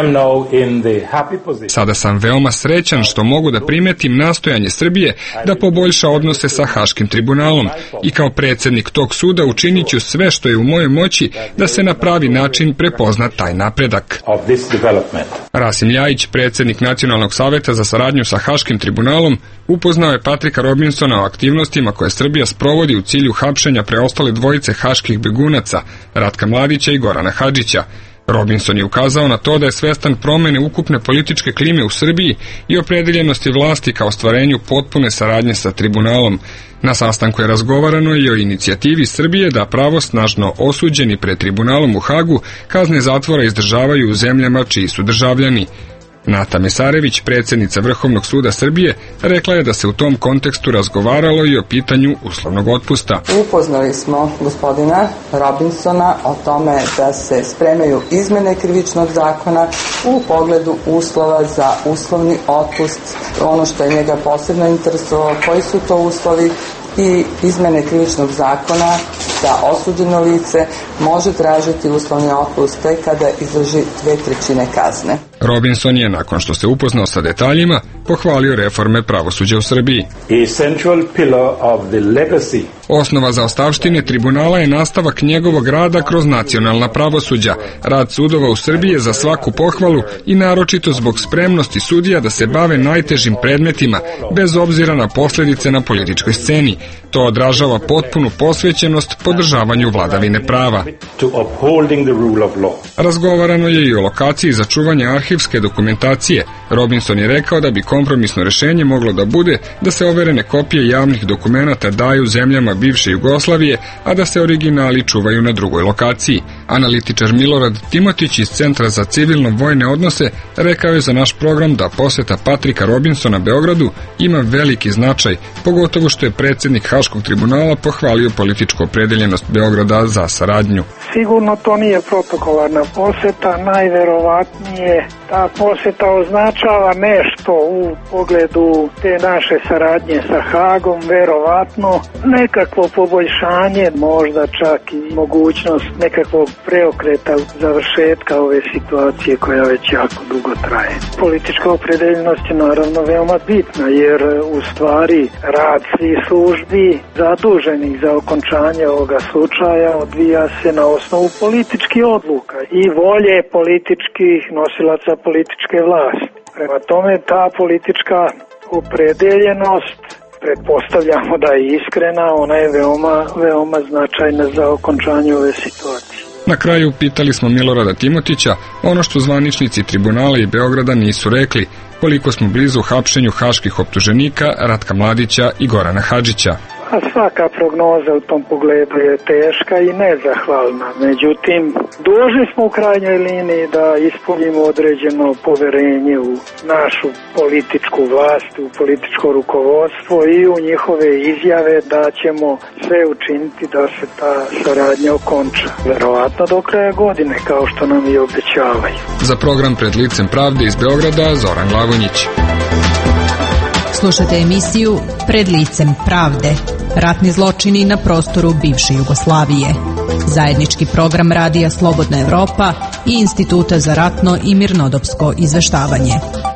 Sada sam veoma srećan što mogu da primetim nastojanje Srbije da poboljša odnose sa Haškim tribunalom i kao predsjednik tog suda učinit ću sve što je u mojoj moći da se na pravi način prepozna taj napredak. Rasim Ljajić, predsjednik Nacionalnog savjeta za saradnju sa Haškim tribunalom, upoznao je Patricka Robinsona o aktivnostima koje Srbija sprovodi u cilju hapšenja preostale dvojice haških begunaca, Ratka Mladića i Gorana Hadžića. Robinson je ukazao na to da je svestan promjene ukupne političke klime u Srbiji i opredeljenosti vlasti ka ostvarenju potpune saradnje sa tribunalom. Na sastanku je razgovarano i o inicijativi Srbije da pravosnažno osuđeni pred tribunalom u Hagu kazne zatvora izdržavaju u zemljama čiji su državljani. Nata Mesarević, predsjednica Vrhovnog suda Srbije, rekla je da se u tom kontekstu razgovaralo i o pitanju uslovnog otpusta. Upoznali smo gospodina Robinsona o tome da se spremaju izmjene krivičnog zakona u pogledu uslova za uslovni otpust. Ono što je njega posebno interesovalo, koji su to uslovi, i izmjene krivičnog zakona da osuđeno lice može tražiti uslovni otpust tek kada izdrži 2/3 kazne. Robinson je, nakon što se upoznao sa detaljima, pohvalio reforme pravosuđa u Srbiji. Osnova za ostavštine tribunala je nastavak njegovog rada kroz nacionalna pravosuđa. Rad sudova u Srbiji je za svaku pohvalu i naročito zbog spremnosti sudija da se bave najtežim predmetima, bez obzira na posljedice na političkoj sceni. To odražava potpunu posvećenost podržavanju vladavine prava. Razgovarano je i o lokaciji za čuvanje arhivske dokumentacije. Robinson je rekao da bi kompromisno rešenje moglo da bude da se overene kopije javnih dokumenata daju zemljama bivše Jugoslavije, a da se originali čuvaju na drugoj lokaciji. Analitičar Milorad Timotić iz Centra za civilno-vojne odnose rekao je za naš program da poseta Patrika Robinsona Beogradu ima veliki značaj, pogotovo što je predsjednik Haškog tribunala pohvalio političku opredeljenost Beograda za saradnju. Sigurno to nije protokolarna poseta, najverovatnije ta poseta označava nešto u pogledu te naše saradnje sa Hagom, verovatno nekakvo poboljšanje, možda čak i mogućnost nekakvog preokreta, završetka ove situacije koja već jako dugo traje. Politička opredeljenost je naravno veoma bitna, jer u stvari rad svih službi zaduženih za okončanje ovoga slučaja odvija se na osnovu političkih odluka i volje političkih nosilaca političke vlasti. Prema tome ta politička opredeljenost, pretpostavljamo da je iskrena, ona je veoma značajna za okončanje ove situacije. Na kraju pitali smo Milorada Timotića ono što zvaničnici tribunala i Beograda nisu rekli, koliko smo blizu hapšenju haških optuženika Ratka Mladića i Gorana Hadžića. A svaka prognoza u tom pogledu je teška i nezahvalna. Međutim, dužni smo u krajnjoj liniji da ispunimo određeno poverenje u našu političku vlast, u političko rukovodstvo i u njihove izjave da ćemo sve učiniti da se ta saradnja okonča. Verovatno do kraja godine, kao što nam i obećavaju. Za program Pred licem pravde iz Beograda, Zoran Glavonjić. Slušate emisiju Pred licem pravde. Ratni zločini na prostoru bivše Jugoslavije. Zajednički program Radija Slobodna Evropa i Instituta za ratno i mirnodopsko izveštavanje.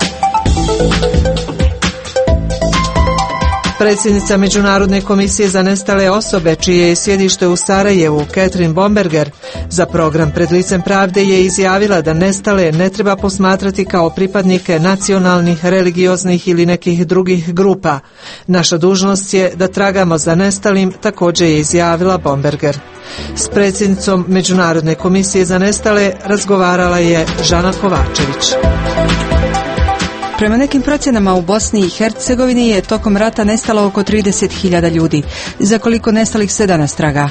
Predsjednica Međunarodne komisije za nestale osobe, čije je sjedište u Sarajevu, Catherine Bomberger, za program Pred licem pravde je izjavila da nestale ne treba posmatrati kao pripadnike nacionalnih, religioznih ili nekih drugih grupa. Naša dužnost je da tragamo za nestalim, također je izjavila Bomberger. S predsjednicom Međunarodne komisije za nestale razgovarala je Žana Kovačević. Prema nekim procjenama u Bosni i Hercegovini je tokom rata nestalo oko 30.000 ljudi. Za koliko nestalih se danas traga?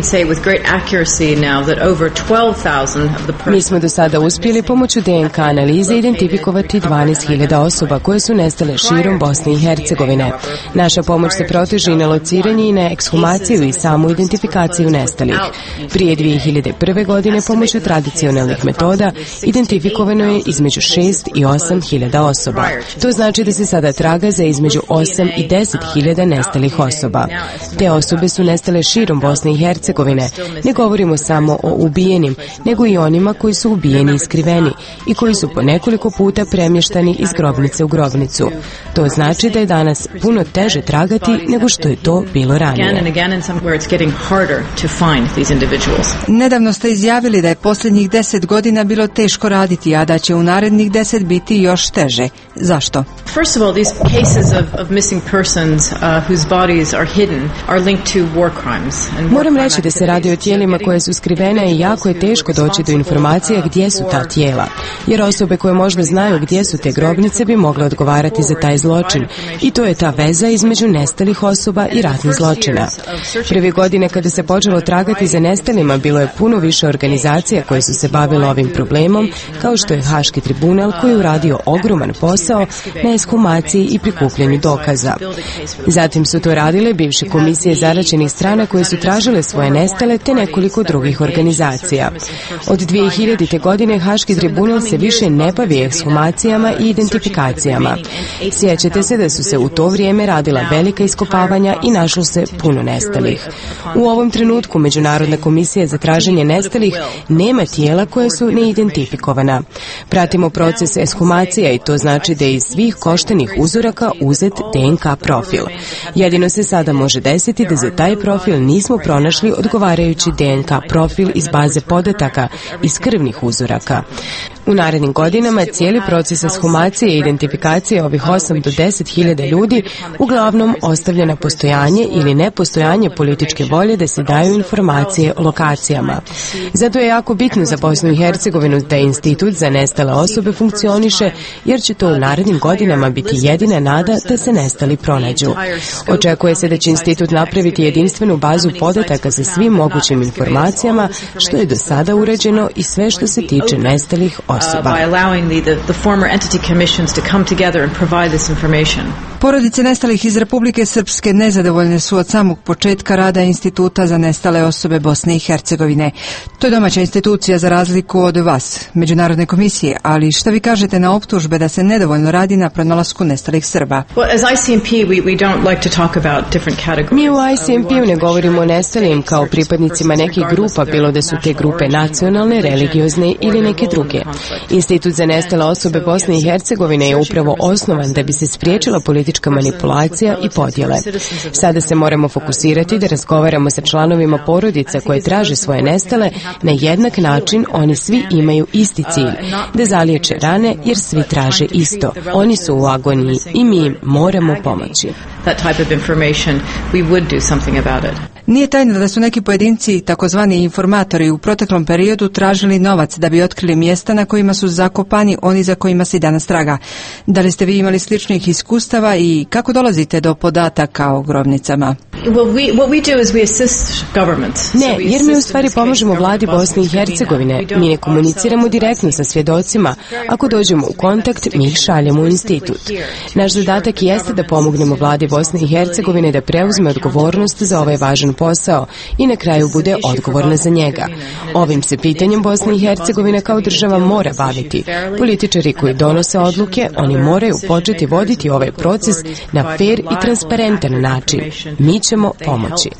Mi smo do sada uspjeli pomoću DNK analize identifikovati 12.000 osoba koje su nestale širom Bosne i Hercegovine. Naša pomoć se proteže i na lociranje i na ekshumaciju i samu identifikaciju nestalih. Prije 2001. godine pomoću tradicionalnih metoda identifikovano je između 6 i 8.000 osoba. To znači da se sada traga za između 8 i 10.000 nestalih osoba. Te osobe su nestale širom Bosne i Hercegovine. Ne govorimo samo o ubijenim, nego i onima koji su ubijeni i skriveni i koji su po nekoliko puta premještani iz grobnice u grobnicu. To znači da je danas puno teže tragati nego što je to bilo ranije. Nedavno ste izjavili da je posljednjih 10 godina bilo teško raditi, a da će u narednih 10 biti još teže. Zašto? First of all, these cases of missing persons whose bodies are hidden are linked to war crimes. Moram reći da se radi o tijelima koje su skrivena i jako je teško doći do informacija gdje su ta tijela. Jer osobe koje možda znaju gdje su te grobnice bi mogle odgovarati za taj zločin. I to je ta veza između nestalih osoba i ratnih zločina. Prve godine kada se počelo tragati za nestalima bilo je puno više organizacija koje su se bavile ovim problemom, kao što je Haški tribunal koji je uradio ogroman posao posao na ekshumaciji i prikupljanju dokaza. Zatim su to radile bivše komisije zaraćenih strana koje su tražile svoje nestale te nekoliko drugih organizacija. Od 2000. godine Haški tribunal se više ne bavi ekshumacijama i identifikacijama. Sjećate se da su se u to vrijeme radila velika iskopavanja i našlo se puno nestalih. U ovom trenutku Međunarodna komisija za traženje nestalih nema tijela koje su neidentifikovana. Pratimo proces ekshumacija i to znači da je iz svih koštenih uzoraka uzet DNK profil. Jedino se sada može desiti da za taj profil nismo pronašli odgovarajući DNK profil iz baze podataka iz krvnih uzoraka. U narednim godinama cijeli proces ekshumacije i identifikacije ovih 8 do 10.000 ljudi uglavnom ostavlja na postojanje ili nepostojanje političke volje da se daju informacije o lokacijama. Zato je jako bitno za Bosnu i Hercegovinu da Institut za nestale osobe funkcioniše, jer će to u narednim godinama biti jedina nada da se nestali pronađu. Očekuje se da će institut napraviti jedinstvenu bazu podataka sa svim mogućim informacijama, što je do sada urađeno i sve što se tiče nestalih osoba. Porodice nestalih iz Republike Srpske nezadovoljne su od samog početka rada Instituta za nestale osobe Bosne i Hercegovine. To je domaća institucija za razliku od vas, Međunarodne komisije, ali šta vi kažete na optužbe da se nedovoljno radi na pronalasku nestalih Srba? Mi u ICMP-u ne govorimo o nestalim kao pripadnicima nekih grupa, bilo da su te grupe nacionalne, religiozne ili neke druge. Institut za nestale osobe Bosne i Hercegovine je upravo osnovan da bi se spriječila politička manipulacija i podjele. Sada se moramo fokusirati da razgovaramo sa članovima porodica koje traže svoje nestale na jednak način. Oni svi imaju isti cilj, da zaliječe rane jer svi traže isto. Oni su u agoniji i mi im moramo pomoći. Nije tajno da su neki pojedinci, takozvani informatori, u proteklom periodu tražili novac da bi otkrili mjesta na kojima su zakopani oni za kojima se danas traga. Da li ste vi imali sličnih iskustava i kako dolazite do podataka o grobnicama? Ne, jer mi u stvari pomožemo vladi Bosne i Hercegovine. Mi ne komuniciramo direktno sa svjedocima. Ako dođemo u kontakt, mi ih šaljemo u institut. Naš zadatak jeste da pomognemo vladi Bosne i Hercegovine da preuzme odgovornost za ovaj važan posao i na kraju bude odgovorna za njega. Ovim se pitanjem Bosna i Hercegovina kao država mora baviti. Političari koji donose odluke, oni moraju početi voditi ovaj proces na fair i transparentan način. Mi ćemo pomoći.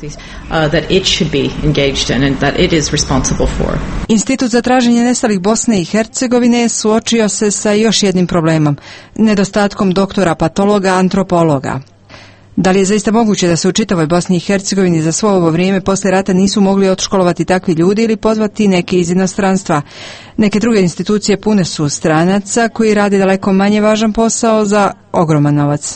Institut za traženje nestalih Bosne i Hercegovine suočio se sa još jednim problemom, nedostatkom doktora patologa, antropologa. Da li je zaista moguće da se u čitavoj Bosni i Hercegovini za svo ovo vrijeme posle rata nisu mogli odškolovati takvi ljudi ili pozvati neke iz inostranstva? Neke druge institucije pune su stranaca koji rade daleko manje važan posao za ogroman novac.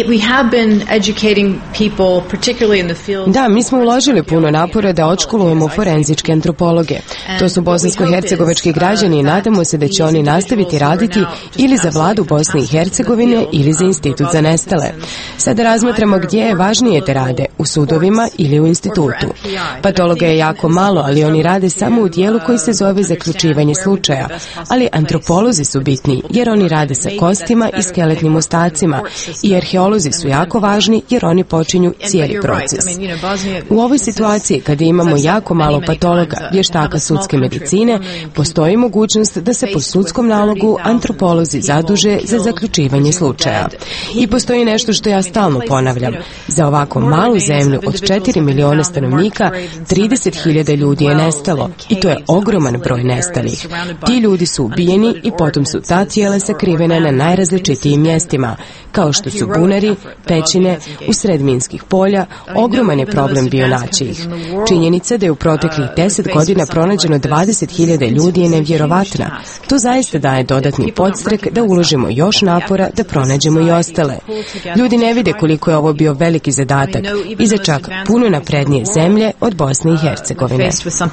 Da, mi smo uložili puno napora da odškolujemo forenzičke antropologe. To su bosansko-hercegovački građani i nadamo se da će oni nastaviti raditi ili za vladu Bosne i Hercegovine ili za Institut za nestale. Sada razmatramo gdje je važnije da rade, u sudovima ili u institutu. Patologa je jako malo, ali oni rade samo u dijelu koji se zove zaključivanje slučaja. Ali antropolozi su bitni jer oni rade sa kostima i skeletnim ostacima i arheolozi su jako važni jer oni počinju cijeli proces. U ovoj situaciji kada imamo jako malo patologa, vještaka sudske medicine, postoji mogućnost da se po sudskom nalogu antropolozi zaduže za zaključivanje slučaja. I postoji nešto što ja stalno ponavljam. Za ovako malu zemlju od 4 miliona stanovnika 30.000 ljudi je nestalo i to je ogroman broj nestalih. Ti ljudi su ubijeni i potom su ta tijela sakrivena na najrazličitijim mjestima, kao što su bunari, pećine, usred minskih polja. Ogroman je problem bio naći ih. Činjenica da je u proteklih 10 godina pronađeno 20.000 ljudi je nevjerovatna. To zaista daje dodatni podstrek da uložimo još napora da pronađemo i ostale. Ljudi ne vide koliko je ovo bio veliki zadatak i za čak puno naprednije zemlje od Bosne i Hercegovine.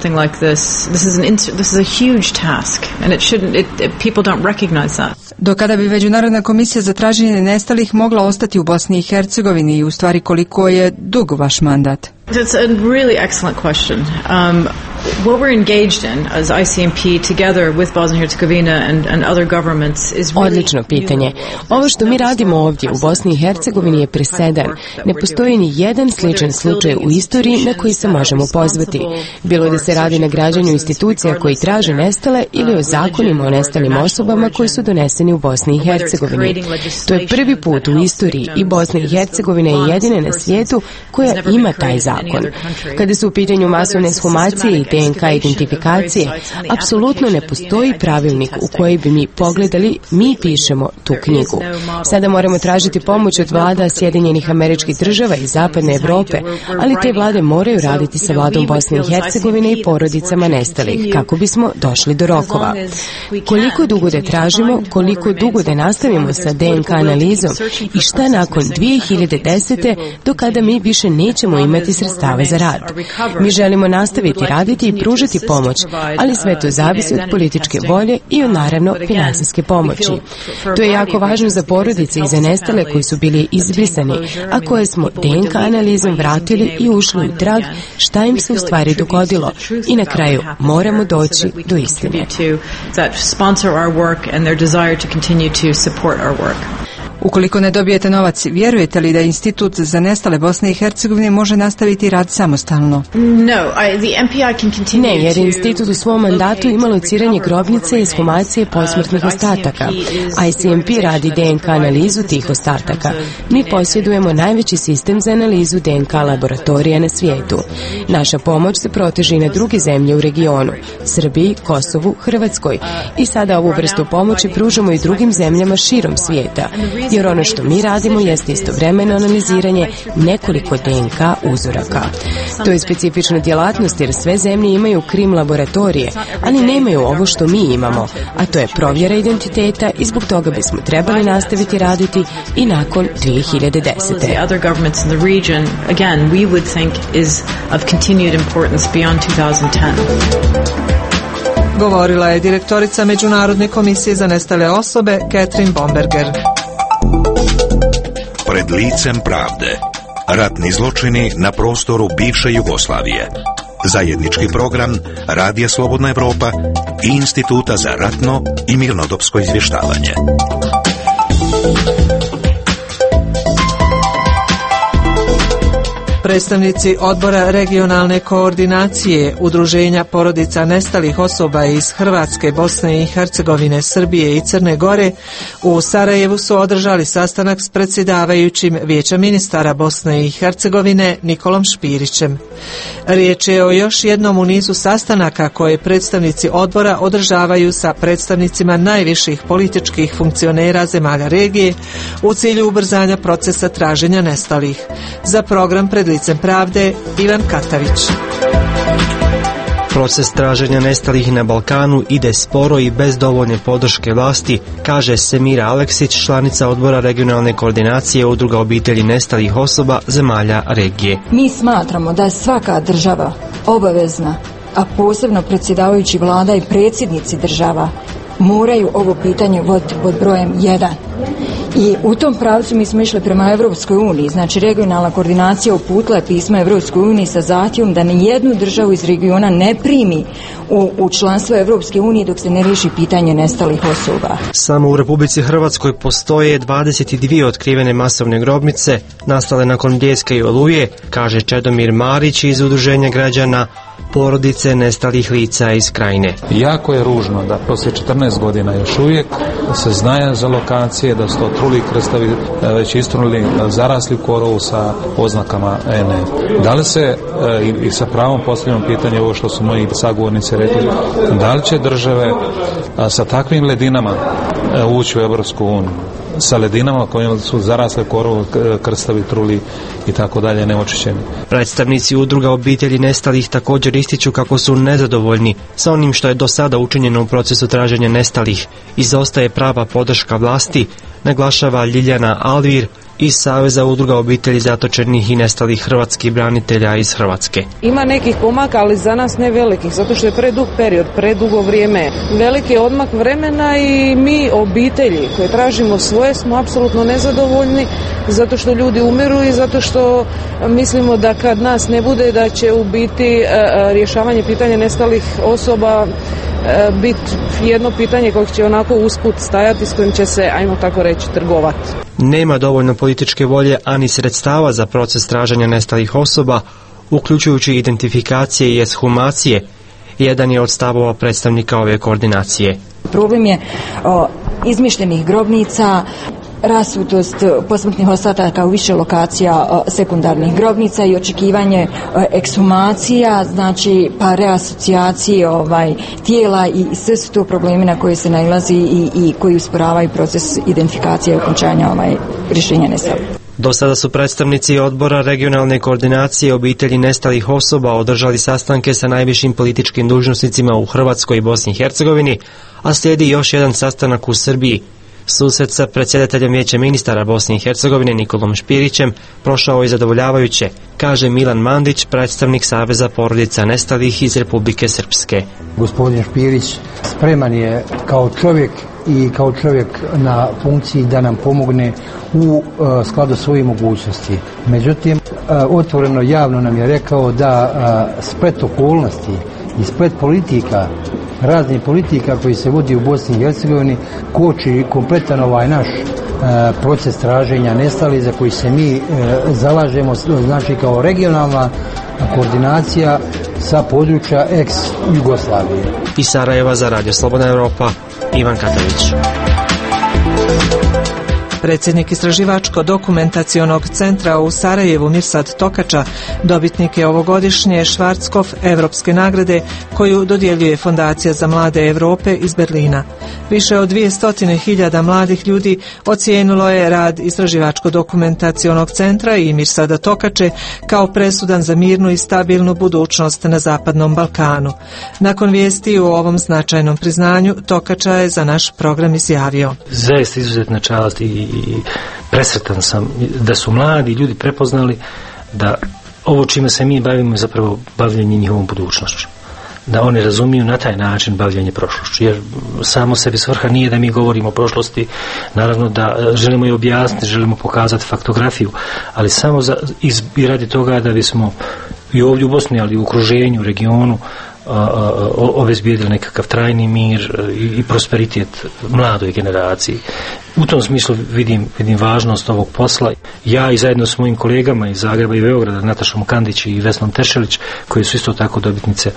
Do kada bi Međunarodna komisija za traženje nestalih mogla ostati u Bosni i Hercegovini i u stvari koliko je dug vaš mandat? That's a really excellent question. What we're engaged in as ICMP together with Bosnia and Herzegovina and other governments is really... Odlično pitanje. Ovo što mi radimo ovdje u Bosni i Hercegovini je presedan. Ne postoji ni jedan sličan slučaj u istoriji na koji se možemo pozvati. Bilo da se radi na građanju institucija koji traže nestale ili o zakonima o nestalim osobama koji su doneseni u Bosni i Hercegovini. To je prvi put u istoriji i Bosna i Hercegovina je jedina na svijetu koja ima taj zakon. Kada su u pitanju masovne ekshumacije i DNK identifikacije, apsolutno ne postoji pravilnik u koji bi mi pogledali, mi pišemo tu knjigu. Sada moramo tražiti pomoć od vlada Sjedinjenih Američkih Država i Zapadne Evrope, ali te vlade moraju raditi sa vladom Bosne i Hercegovine i porodicama nestalih, kako bismo došli do rokova. Koliko dugo da tražimo, koliko dugo da nastavimo sa DNK analizom i šta nakon 2010. do kada mi više nećemo imati sredstava za rad. Mi želimo nastaviti raditi i pružiti pomoć, ali sve to zavisi od političke volje i od naravno financijske pomoći. To je jako važno za porodice i za nestale koji su bili izbrisani, a koje smo DNK analizom vratili i ušli u trag šta im se u stvari dogodilo. I na kraju moramo doći do istine. Ukoliko ne dobijete novac, vjerujete li da Institut za nestale Bosne i Hercegovine može nastaviti rad samostalno? Ne, jer institut u svom mandatu ima lociranje grobnice i ekshumacije posmrtnih ostataka. ICMP radi DNK analizu tih ostataka. Mi posjedujemo najveći sistem za analizu DNK laboratorija na svijetu. Naša pomoć se proteže i na druge zemlje u regionu, Srbiji, Kosovu, Hrvatskoj. I sada ovu vrstu pomoći pružamo i drugim zemljama širom svijeta. Jer ono što mi radimo jeste istovremeno analiziranje nekoliko DNK uzoraka. To je specifična djelatnost jer sve zemlje imaju krim laboratorije, ali nemaju ovo što mi imamo, a to je provjera identiteta i zbog toga bismo trebali nastaviti raditi i nakon 2010. Govorila je direktorica Međunarodne komisije za nestale osobe Catherine Bomberger. Pred licem pravde. Ratni zločini na prostoru bivše Jugoslavije. Zajednički program Radija Slobodna Evropa i Instituta za ratno i mirnodopsko izvještavanje. Predstavnici Odbora regionalne koordinacije Udruženja porodica nestalih osoba iz Hrvatske, Bosne i Hercegovine, Srbije i Crne Gore u Sarajevu su održali sastanak s predsjedavajućim Vijeća ministara Bosne i Hercegovine Nikolom Špirićem. Riječ je o još jednom u nizu sastanaka koje predstavnici odbora održavaju sa predstavnicima najviših političkih funkcionera zemalja regije u cilju ubrzanja procesa traženja nestalih. Za program Pred licem pravde Ivan Katavić. Proces traženja nestalih na Balkanu ide sporo i bez dovoljne podrške vlasti, kaže Semira Aleksić, članica Odbora regionalne koordinacije Udruga obitelji nestalih osoba zemalja regije. Mi smatramo da je svaka država obavezna, a posebno predsjedavajući vlada i predsjednici država moraju ovo pitanje voditi pod brojem 1. I u tom pravcu mi smo išli prema Evropskoj uniji, znači regionalna koordinacija uputila je pismo Evropskoj uniji sa zahtjevom da nijednu državu iz regiona ne primi u članstvo Evropske unije dok se ne riješi pitanje nestalih osoba. Samo u Republici Hrvatskoj postoje 22 otkrivene masovne grobnice nastale nakon Bljeska i Oluje, kaže Čedomir Marić iz Udruženja građana porodice nestalih lica iz Krajine. Jako je ružno da poslije 14 godina još uvijek se znaje za lokacije, da su to truli krstavi već istrunuli, zarasli korovu sa oznakama NE. Da li se, i sa pravom postavljamo pitanje ovo što su moji sagovornici rekli, da li će države sa takvim ledinama ući u Evropsku uniju? Sa ledinama kojima su zarasle korovu, krstavi, truli i tako dalje, neočišćeni. Predstavnici udruga obitelji nestalih također ističu kako su nezadovoljni sa onim što je do sada učinjeno u procesu traženja nestalih. Izostaje prava podrška vlasti, naglašava Ljiljana Alvir iz Saveza udruga obitelji zatočenih i nestalih hrvatskih branitelja iz Hrvatske. Ima nekih pomaka, ali za nas ne velikih, zato što je predug period, predugo vrijeme. Veliki je odmak vremena i mi obitelji koje tražimo svoje smo apsolutno nezadovoljni zato što ljudi umiru i zato što mislimo da kad nas ne bude da će u biti rješavanje pitanja nestalih osoba biti jedno pitanje kojeg će onako usput stajati, s kojim će se, ajmo tako reći, trgovati. Nema dovoljno političke volje ani sredstava za proces traženja nestalih osoba, uključujući identifikacije i ekshumacije, jedan je od stavova predstavnika ove koordinacije. Problem je izmišljenih grobnica, rasutost posmrtnih ostataka u više lokacija sekundarnih grobnica i očekivanje ekshumacija, znači pa reasocijacije tijela i sve su to problemi na koje se nailazi i koji usporavaju proces identifikacije i okončanja rješenja nestalih. Do sada su predstavnici odbora regionalne koordinacije obitelji nestalih osoba održali sastanke sa najvišim političkim dužnosnicima u Hrvatskoj i Bosni i Hercegovini, a slijedi još jedan sastanak u Srbiji. Susret sa predsjedateljem Vijeća ministara Bosne i Hercegovine Nikolom Špirićem prošao je zadovoljavajuće, kaže Milan Mandić, predstavnik Saveza porodica nestalih iz Republike Srpske. Gospodin Špirić spreman je kao čovjek i kao čovjek na funkciji da nam pomogne u skladu svojih mogućnosti. Međutim, otvoreno javno nam je rekao da splet okolnosti i splet politika, raznih politika koji se vodi u Bosni i Hercegovini, koči kompletan naš proces traženja nestalih za koji se mi zalažemo, znači kao regionalna koordinacija sa područja ex-Jugoslavije. Iz Sarajeva za Radio Slobodna Evropa, Ivan Katović. Predsjednik Istraživačko-dokumentacionog centra u Sarajevu Mirsad Tokača dobitnik je ovogodišnje Švarckov evropske nagrade koju dodjeljuje Fondacija za mlade Europe iz Berlina. Više od 200.000 mladih ljudi ocijenilo je rad Istraživačko-dokumentacionog centra i Mirsada Tokače kao presudan za mirnu i stabilnu budućnost na Zapadnom Balkanu. Nakon vijesti o ovom značajnom priznanju, Tokača je za naš program izjavio: Zaista izuzetna čast i presretan sam da su mladi ljudi prepoznali da ovo čime se mi bavimo je zapravo bavljenje njihovom budućnošću. Da oni razumiju na taj način bavljenje prošlošću. Jer samo sebi svrha nije da mi govorimo o prošlosti, naravno da želimo je objasniti, želimo pokazati faktografiju, ali samo i radi toga da bismo i ovdje u Bosni, ali i u okruženju, regionu, obezbijedili nekakav trajni mir i prosperitet mladoj generaciji. U tom smislu vidim važnost ovog posla. Ja i zajedno s mojim kolegama iz Zagreba i Beograda, Natašom Kandić i Vesnom Tešelić, koji su isto tako dobitnice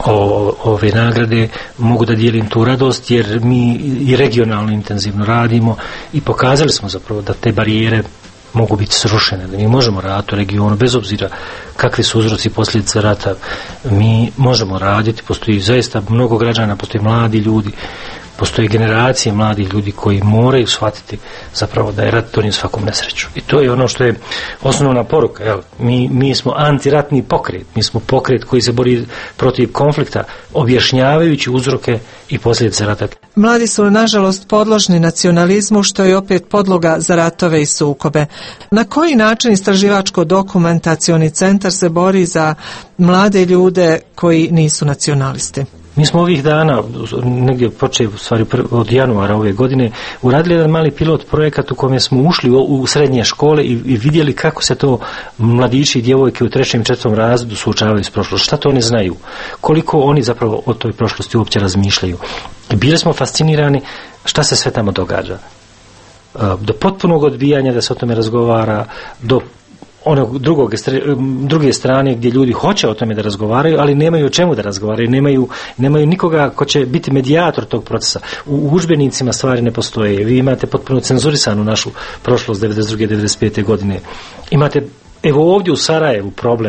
ove nagrade, mogu da dijelim tu radost jer mi i regionalno intenzivno radimo i pokazali smo zapravo da te barijere mogu biti srušene, da mi možemo raditi u regionu bez obzira kakvi su uzroci posljedice rata. Mi možemo raditi, postoji zaista mnogo građana, postoji mladi ljudi, postoje generacije mladih ljudi koji moraju shvatiti zapravo da je rat donio svakom nesreću. I to je ono što je osnovna poruka. Jel? Mi smo antiratni pokret, mi smo pokret koji se bori protiv konflikta, objašnjavajući uzroke i posljedice rata. Mladi su nažalost podložni nacionalizmu, što je opet podloga za ratove i sukobe. Na koji način Istraživačko-dokumentacioni centar se bori za mlade ljude koji nisu nacionalisti? Mi smo ovih dana, negdje počeo u stvari od januara ove godine, uradili jedan mali pilot projekat u kojem smo ušli u srednje škole i vidjeli kako se to mladići i djevojke u 3. i 4. razredu suočavaju s prošlošću. Šta to oni znaju? Koliko oni zapravo o toj prošlosti uopće razmišljaju? Bili smo fascinirani šta se sve tamo događa. Do potpunog odbijanja da se o tome razgovara, do onog druge strane gdje ljudi hoće o tome da razgovaraju, ali nemaju o čemu da razgovaraju, nemaju nikoga ko će biti medijator tog procesa. U udžbenicima stvari ne postoje. Vi imate potpuno cenzurisanu našu prošlost 92. 95. godine. Imate, evo ovdje u Sarajevu problem.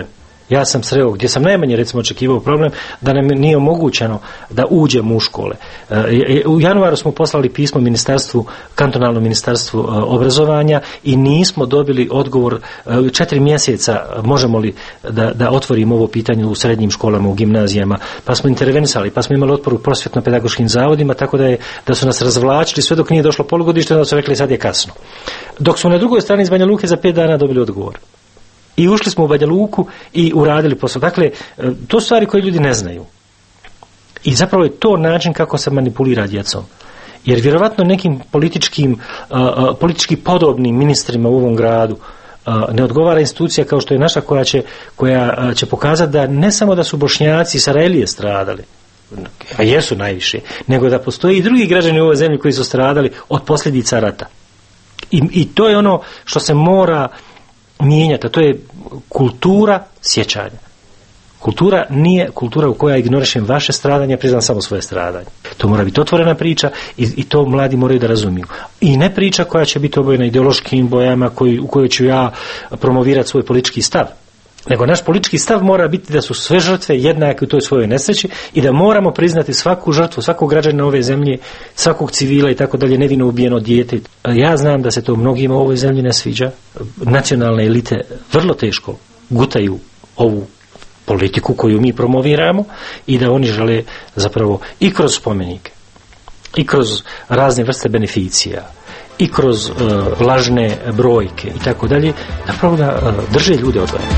Ja sam sreo, gdje sam najmanje recimo očekivao problem, da nam nije omogućeno da uđemo u škole. U januaru smo poslali pismo kantonalnom ministarstvu obrazovanja i nismo dobili odgovor 4 mjeseca možemo li da otvorimo ovo pitanje u srednjim školama, u gimnazijama, pa smo intervenisali, pa smo imali otpor u prosvjetno-pedagoškim zavodima, tako da su nas razvlačili sve dok nije došlo polugodište, onda su rekli sad je kasno. Dok su na drugoj strani iz Banja Luke za 5 dana dobili odgovor. I ušli smo u Banja Luku i uradili posao. Dakle, to su stvari koje ljudi ne znaju. I zapravo je to način kako se manipulira djecom. Jer vjerovatno nekim politički podobnim ministrima u ovom gradu ne odgovara institucija kao što je naša koja će pokazati da ne samo da su Bošnjaci i Sarajlije stradali, a jesu najviše, nego da postoje i drugi građani u ovoj zemlji koji su stradali od posljedica rata. I to je ono što se mora mijenjati, a to je kultura sjećanja. Kultura nije kultura u kojoj ignorišem vaše stradanje, priznam samo svoje stradanje. To mora biti otvorena priča i to mladi moraju da razumiju. I ne priča koja će biti obojena ideološkim bojama u kojoj ću ja promovirati svoj politički stav. Nego naš politički stav mora biti da su sve žrtve jednake u toj svojoj nesreći i da moramo priznati svaku žrtvu, svakog građanina ove zemlje, svakog civila i tako dalje, nevino ubijeno dijete. Ja znam da se to mnogima u ovoj zemlji ne sviđa. Nacionalne elite vrlo teško gutaju ovu politiku koju mi promoviramo i da oni žele zapravo i kroz spomenike, i kroz razne vrste beneficija, i kroz lažne brojke i tako dalje, zapravo da drže ljude odvojene.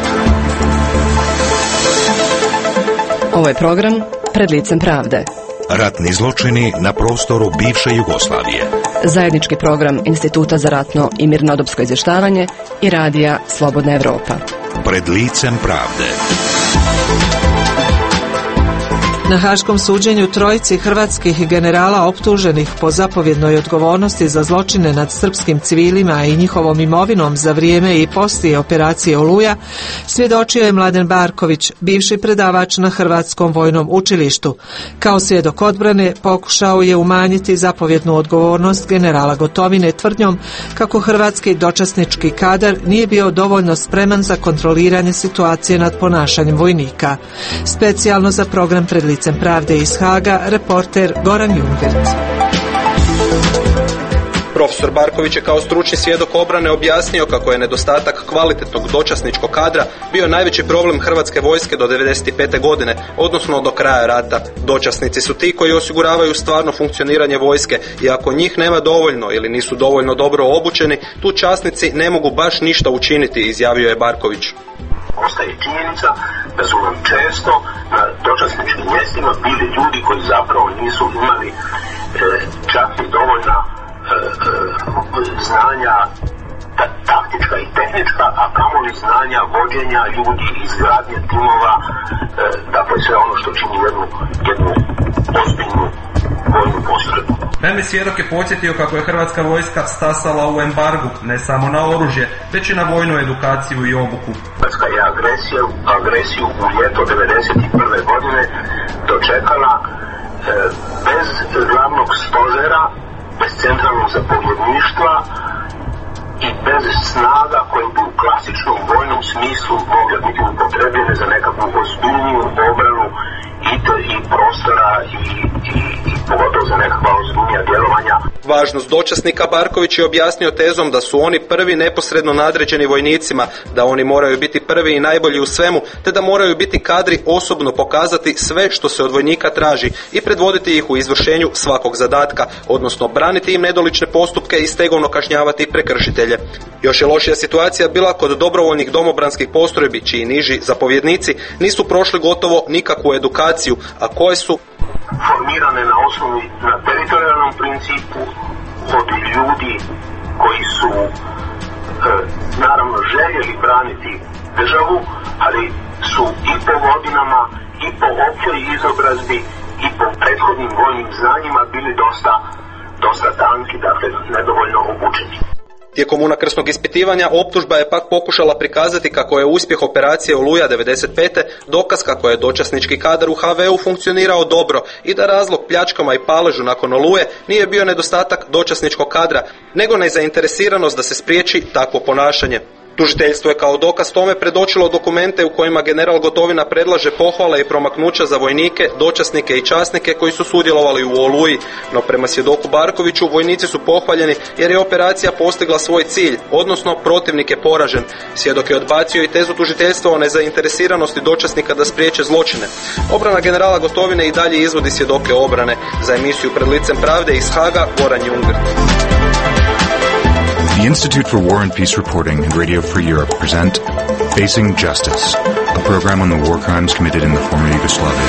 Ovo je program Pred licem pravde. Ratni zločini na prostoru bivše Jugoslavije. Zajednički program Instituta za ratno i mirnodopsko izvještavanje i radija Slobodna Evropa. Pred licem pravde. Na Haškom suđenju trojici hrvatskih generala optuženih po zapovjednoj odgovornosti za zločine nad srpskim civilima i njihovom imovinom za vrijeme i poslije operacije Oluja svjedočio je Mladen Barković, bivši predavač na Hrvatskom vojnom učilištu. Kao svjedok odbrane pokušao je umanjiti zapovjednu odgovornost generala Gotovine tvrdnjom kako hrvatski dočasnički kadar nije bio dovoljno spreman za kontroliranje situacije nad ponašanjem vojnika. Specijalno za program Pred licem pravde iz Haga, reporter Goran Jungert. Profesor Barković je kao stručni svjedok obrane objasnio kako je nedostatak kvalitetnog dočasničkog kadra bio najveći problem hrvatske vojske do 1995. godine, odnosno do kraja rata. Dočasnici su ti koji osiguravaju stvarno funkcioniranje vojske i ako njih nema dovoljno ili nisu dovoljno dobro obučeni, tu časnici ne mogu baš ništa učiniti, izjavio je Barković. Ostaje činjenica da su nam često na dočasničkim mjestima bili ljudi koji zapravo nisu imali čak i dovoljna znanja taktička i tehnička, a kamoli znanja vođenja ljudi, izgradnje timova, dakle sve ono što čini jednu ozbiljnu vojnu postrojbu. Naime, svjedok je podsjetio kako je hrvatska vojska stasala u embargu, ne samo na oružje, već i na vojnu edukaciju i obuku. Hrvatska je agresiju u ljeto 1991. godine dočekala bez glavnog stožera, bez centralnog zapovjedništva i bez snaga koje bi u klasičnom vojnom smislu mogle biti upotrebljene za nekakvu ozbiljniju obranu i prostora i pogotovo za nekakva ozbiljnija djelovanja. Važnost dočasnika Barković je objasnio tezom da su oni prvi neposredno nadređeni vojnicima, da oni moraju biti prvi i najbolji u svemu, te da moraju biti kadri osobno pokazati sve što se od vojnika traži i predvoditi ih u izvršenju svakog zadatka, odnosno braniti im nedolične postupke i stegovno kažnjavati prekršitelje. Još je lošija situacija bila kod dobrovoljnih domobranskih postrojbi, čiji niži zapovjednici nisu prošli gotovo nikakvu edukaciju, a koje su formirane na teritorijalnom principu od ljudi koji su naravno željeli braniti državu, ali su i po godinama i po općoj izobrazbi i po prethodnim vojnim znanjima bili dosta tanki, dakle nedovoljno obučeni. Tijekom unakrsnog ispitivanja optužba je pak pokušala prikazati kako je uspjeh operacije Oluja 1995. dokaz kako je dočasnički kadar u HV-u funkcionirao dobro i da razlog pljačkama i paležu nakon Oluje nije bio nedostatak dočasničkog kadra, nego nezainteresiranost da se spriječi takvo ponašanje. Tužiteljstvo je kao dokaz tome predočilo dokumente u kojima general Gotovina predlaže pohvale i promaknuća za vojnike, dočasnike i časnike koji su sudjelovali u Oluji, no prema svjedoku Barkoviću vojnici su pohvaljeni jer je operacija postigla svoj cilj, odnosno protivnik je poražen. Svjedok je odbacio i tezu tužiteljstva o nezainteresiranosti dočasnika da spriječe zločine. Obrana generala Gotovine i dalje izvodi svjedoke obrane. Za emisiju Pred licem pravde iz Haga, Goran Jungert. The Institute for War and Peace Reporting and Radio Free Europe present Facing Justice, a program on the war crimes committed in the former Yugoslavia.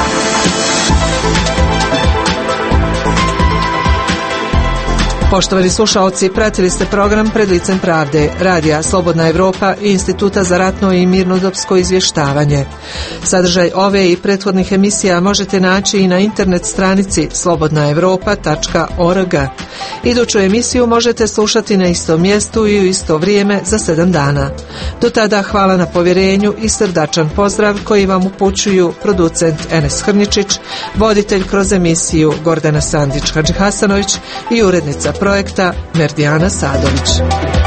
Poštovani slušalci, pratili ste program Pred licem pravde, Radija Slobodna Evropa i Instituta za ratno i mirnodopsko izvještavanje. Sadržaj ove i prethodnih emisija možete naći i na internet stranici slobodnaevropa.org. Iduću emisiju možete slušati na istom mjestu i u isto vrijeme za 7 dana. Do tada hvala na povjerenju i srdačan pozdrav koji vam upućuju producent Enes Hrničić, voditelj kroz emisiju Gordana Sandić-Hadžihasanović i urednica projekta Merdijana Sadović.